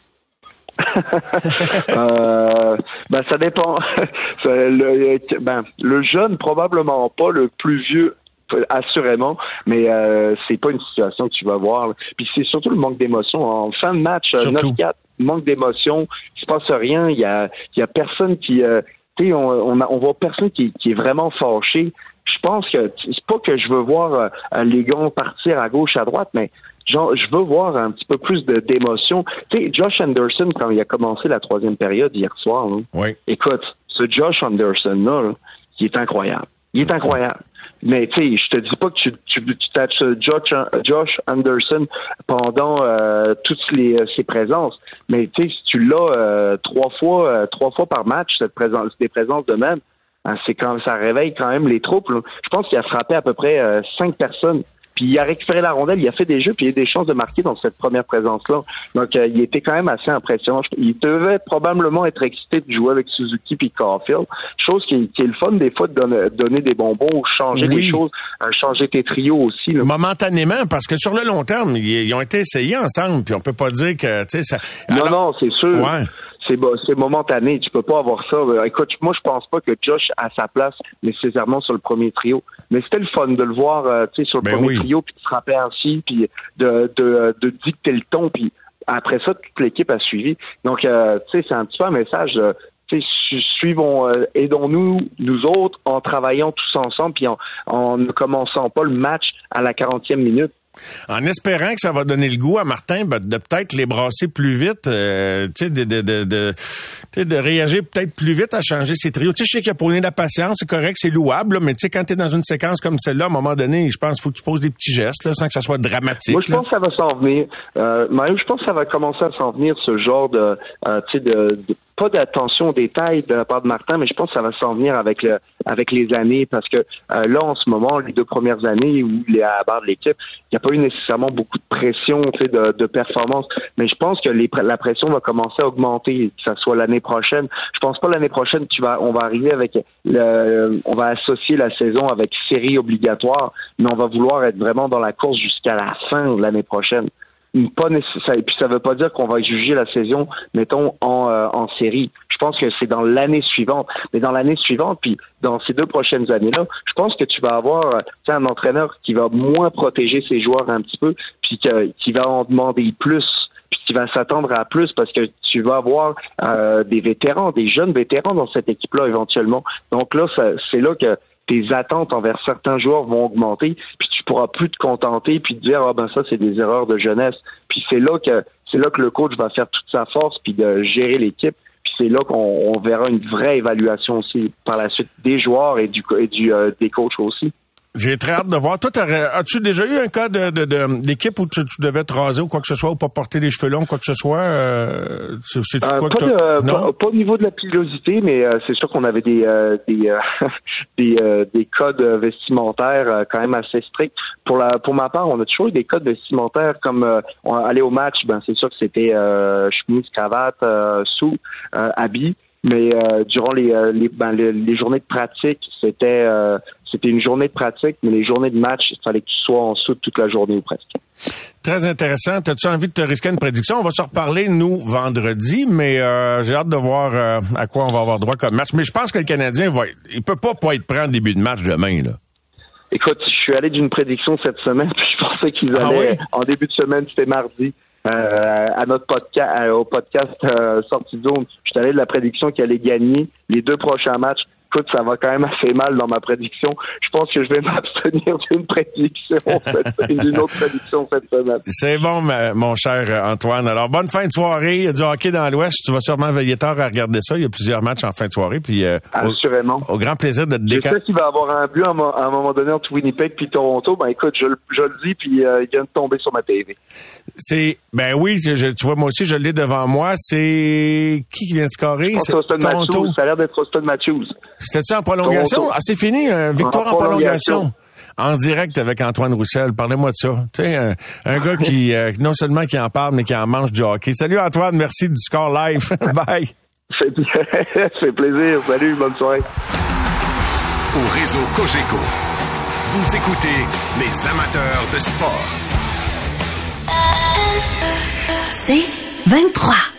euh, ben ça dépend. le, ben, le jeune probablement pas, le plus vieux assurément, mais euh, c'est pas une situation que tu vas voir. Là. Puis c'est surtout le manque d'émotion en fin de match. neuf quatre, manque d'émotion, il se passe rien. Il y a, il y a personne qui, euh, tu sais, on, on, on voit personne qui, qui est vraiment fâché. Je pense que c'est pas que je veux voir euh, les gars partir à gauche, à droite, mais genre, je veux voir un petit peu plus de, d'émotion. Tu sais, Josh Anderson, quand il a commencé la troisième période hier soir, là, oui. Écoute, ce Josh Anderson-là, là, il est incroyable. Il est incroyable. Mais tu sais, je te dis pas que tu tu, tu tâches Josh, Josh Anderson pendant euh, toutes les ses présences, mais tu sais, si tu l'as euh, trois fois euh, trois fois par match, cette présence, des présences de même, hein, c'est quand ça réveille quand même les troupes. Là. Je pense qu'il a frappé à peu près euh, cinq personnes. Puis il a récupéré la rondelle, il a fait des jeux, puis il a eu des chances de marquer dans cette première présence-là. Donc euh, il était quand même assez impressionnant. Il devait probablement être excité de jouer avec Suzuki puis Caulfield, chose qui, qui est le fun des fois de donner, donner des bonbons ou changer oui. des choses, euh, changer tes trios aussi. Là. Momentanément, parce que sur le long terme, ils, ils ont été essayés ensemble, puis on peut pas dire que, tu sais, ça... Non, Alors, non, c'est sûr. Ouais. C'est, c'est momentané. Tu peux pas avoir ça. Écoute, moi, je pense pas que Josh a sa place nécessairement sur le premier trio. Mais c'était le fun de le voir, euh, tu sais, sur le ben premier oui. trio, puis de se rappeler ainsi, puis de, de, de dicter le ton, puis après ça, toute l'équipe a suivi. Donc, euh, tu sais, c'est un petit peu un message, euh, tu sais, suivons, euh, aidons-nous, nous autres, en travaillant tous ensemble, puis en, en ne commençant pas le match à la quarantième minute. En espérant que ça va donner le goût à Martin ben, de peut-être les brasser plus vite, euh, tu sais, de, de, de, de, de réagir peut-être plus vite à changer ses trios. Tu sais, je sais qu'il a prôné la patience, c'est correct, c'est louable, là, mais tu sais, quand t'es dans une séquence comme celle-là, à un moment donné, je pense qu'il faut que tu poses des petits gestes, là, sans que ça soit dramatique. Moi, je pense là. que ça va s'en venir. Euh, Mario, je pense que ça va commencer à s'en venir, ce genre de, euh, tu sais, de, de pas d'attention aux détails de la part de Martin, mais je pense que ça va s'en venir avec le, avec les années, parce que euh, là, en ce moment, les deux premières années où il est à la barre de l'équipe, il n'y a pas eu nécessairement beaucoup de pression, tu sais, de, de performance, mais je pense que les, la pression va commencer à augmenter, que ça soit l'année prochaine. Je pense pas l'année prochaine, tu vas, on va arriver avec le, on va associer la saison avec série obligatoire, mais on va vouloir être vraiment dans la course jusqu'à la fin de l'année prochaine. Pas nécessaire. Et puis ça veut pas dire qu'on va juger la saison, mettons, en, euh, en série. Je pense que c'est dans l'année suivante. Mais dans l'année suivante, puis dans ces deux prochaines années-là, je pense que tu vas avoir euh, un entraîneur qui va moins protéger ses joueurs un petit peu, puis que, qui va en demander plus, puis qui va s'attendre à plus, parce que tu vas avoir euh, des vétérans, des jeunes vétérans dans cette équipe-là éventuellement. Donc là, ça, c'est là que tes attentes envers certains joueurs vont augmenter, puis tu pourras plus te contenter puis te dire ah ben ça c'est des erreurs de jeunesse. Puis c'est là que c'est là que le coach va faire toute sa force puis de gérer l'équipe. Puis c'est là qu'on on verra une vraie évaluation aussi par la suite des joueurs et du et du euh, des coachs aussi. J'ai très hâte de voir. Toi, as-tu déjà eu un cas de, de, de d'équipe où tu, tu devais te raser ou quoi que ce soit, ou pas porter des cheveux longs, quoi que ce soit? Euh, c'est, c'est euh, quoi pas, que de, pas, pas au niveau de la pilosité, mais euh, c'est sûr qu'on avait des euh, des euh, des, euh, des codes vestimentaires euh, quand même assez stricts. Pour la pour ma part, on a toujours eu des codes vestimentaires comme euh, on aller au match, ben c'est sûr que c'était euh, chemise, cravate, euh, sous, euh, habit. Mais euh, durant les les, ben, les les journées de pratique, c'était euh, c'était une journée de pratique, mais les journées de match, il fallait que tu sois en dessous toute la journée ou presque. Très intéressant. As-tu envie de te risquer une prédiction? On va se reparler, nous, vendredi, mais euh, j'ai hâte de voir euh, à quoi on va avoir droit comme match. Mais je pense que le Canadien, va, il peut pas pas être prêt en début de match demain, là. Écoute, je suis allé d'une prédiction cette semaine, puis je pensais qu'ils allaient, ah oui? En début de semaine, c'était mardi. Euh, à notre podcast, au podcast euh, Sortie de zone, je suis allé de la prédiction qu'il allait gagner les deux prochains matchs. Écoute, ça va quand même assez mal dans ma prédiction. Je pense que je vais m'abstenir d'une prédiction, d'une autre prédiction cette semaine. C'est bon, mon cher Antoine. Alors, bonne fin de soirée. Il y a du hockey dans l'Ouest. Tu vas sûrement veiller tard à regarder ça. Il y a plusieurs matchs en fin de soirée. Puis, euh, assurément. Au, au grand plaisir de te décaler. Je sais qu'il va avoir un but à un moment donné entre Winnipeg puis Toronto. Ben écoute, je, je le dis, puis euh, il vient de tomber sur ma T V. C'est, ben oui, je, tu vois, moi aussi, je l'ai devant moi. C'est qui qui vient de scorer? C'est Austin Matthews. Ça a l'air d'être Austin Matthews. C'était-tu en prolongation? Toronto. Ah, c'est fini, euh, victoire en, en prolongation. prolongation. En direct avec Antoine Roussel. Parlez-moi de ça. Tu sais, un, un gars qui, euh, non seulement qui en parle, mais qui en mange du hockey. Salut Antoine, merci du score live. Bye. C'est, c'est plaisir. Salut, bonne soirée. Au réseau Cogeco, vous écoutez les amateurs de sport. C'est vingt-trois.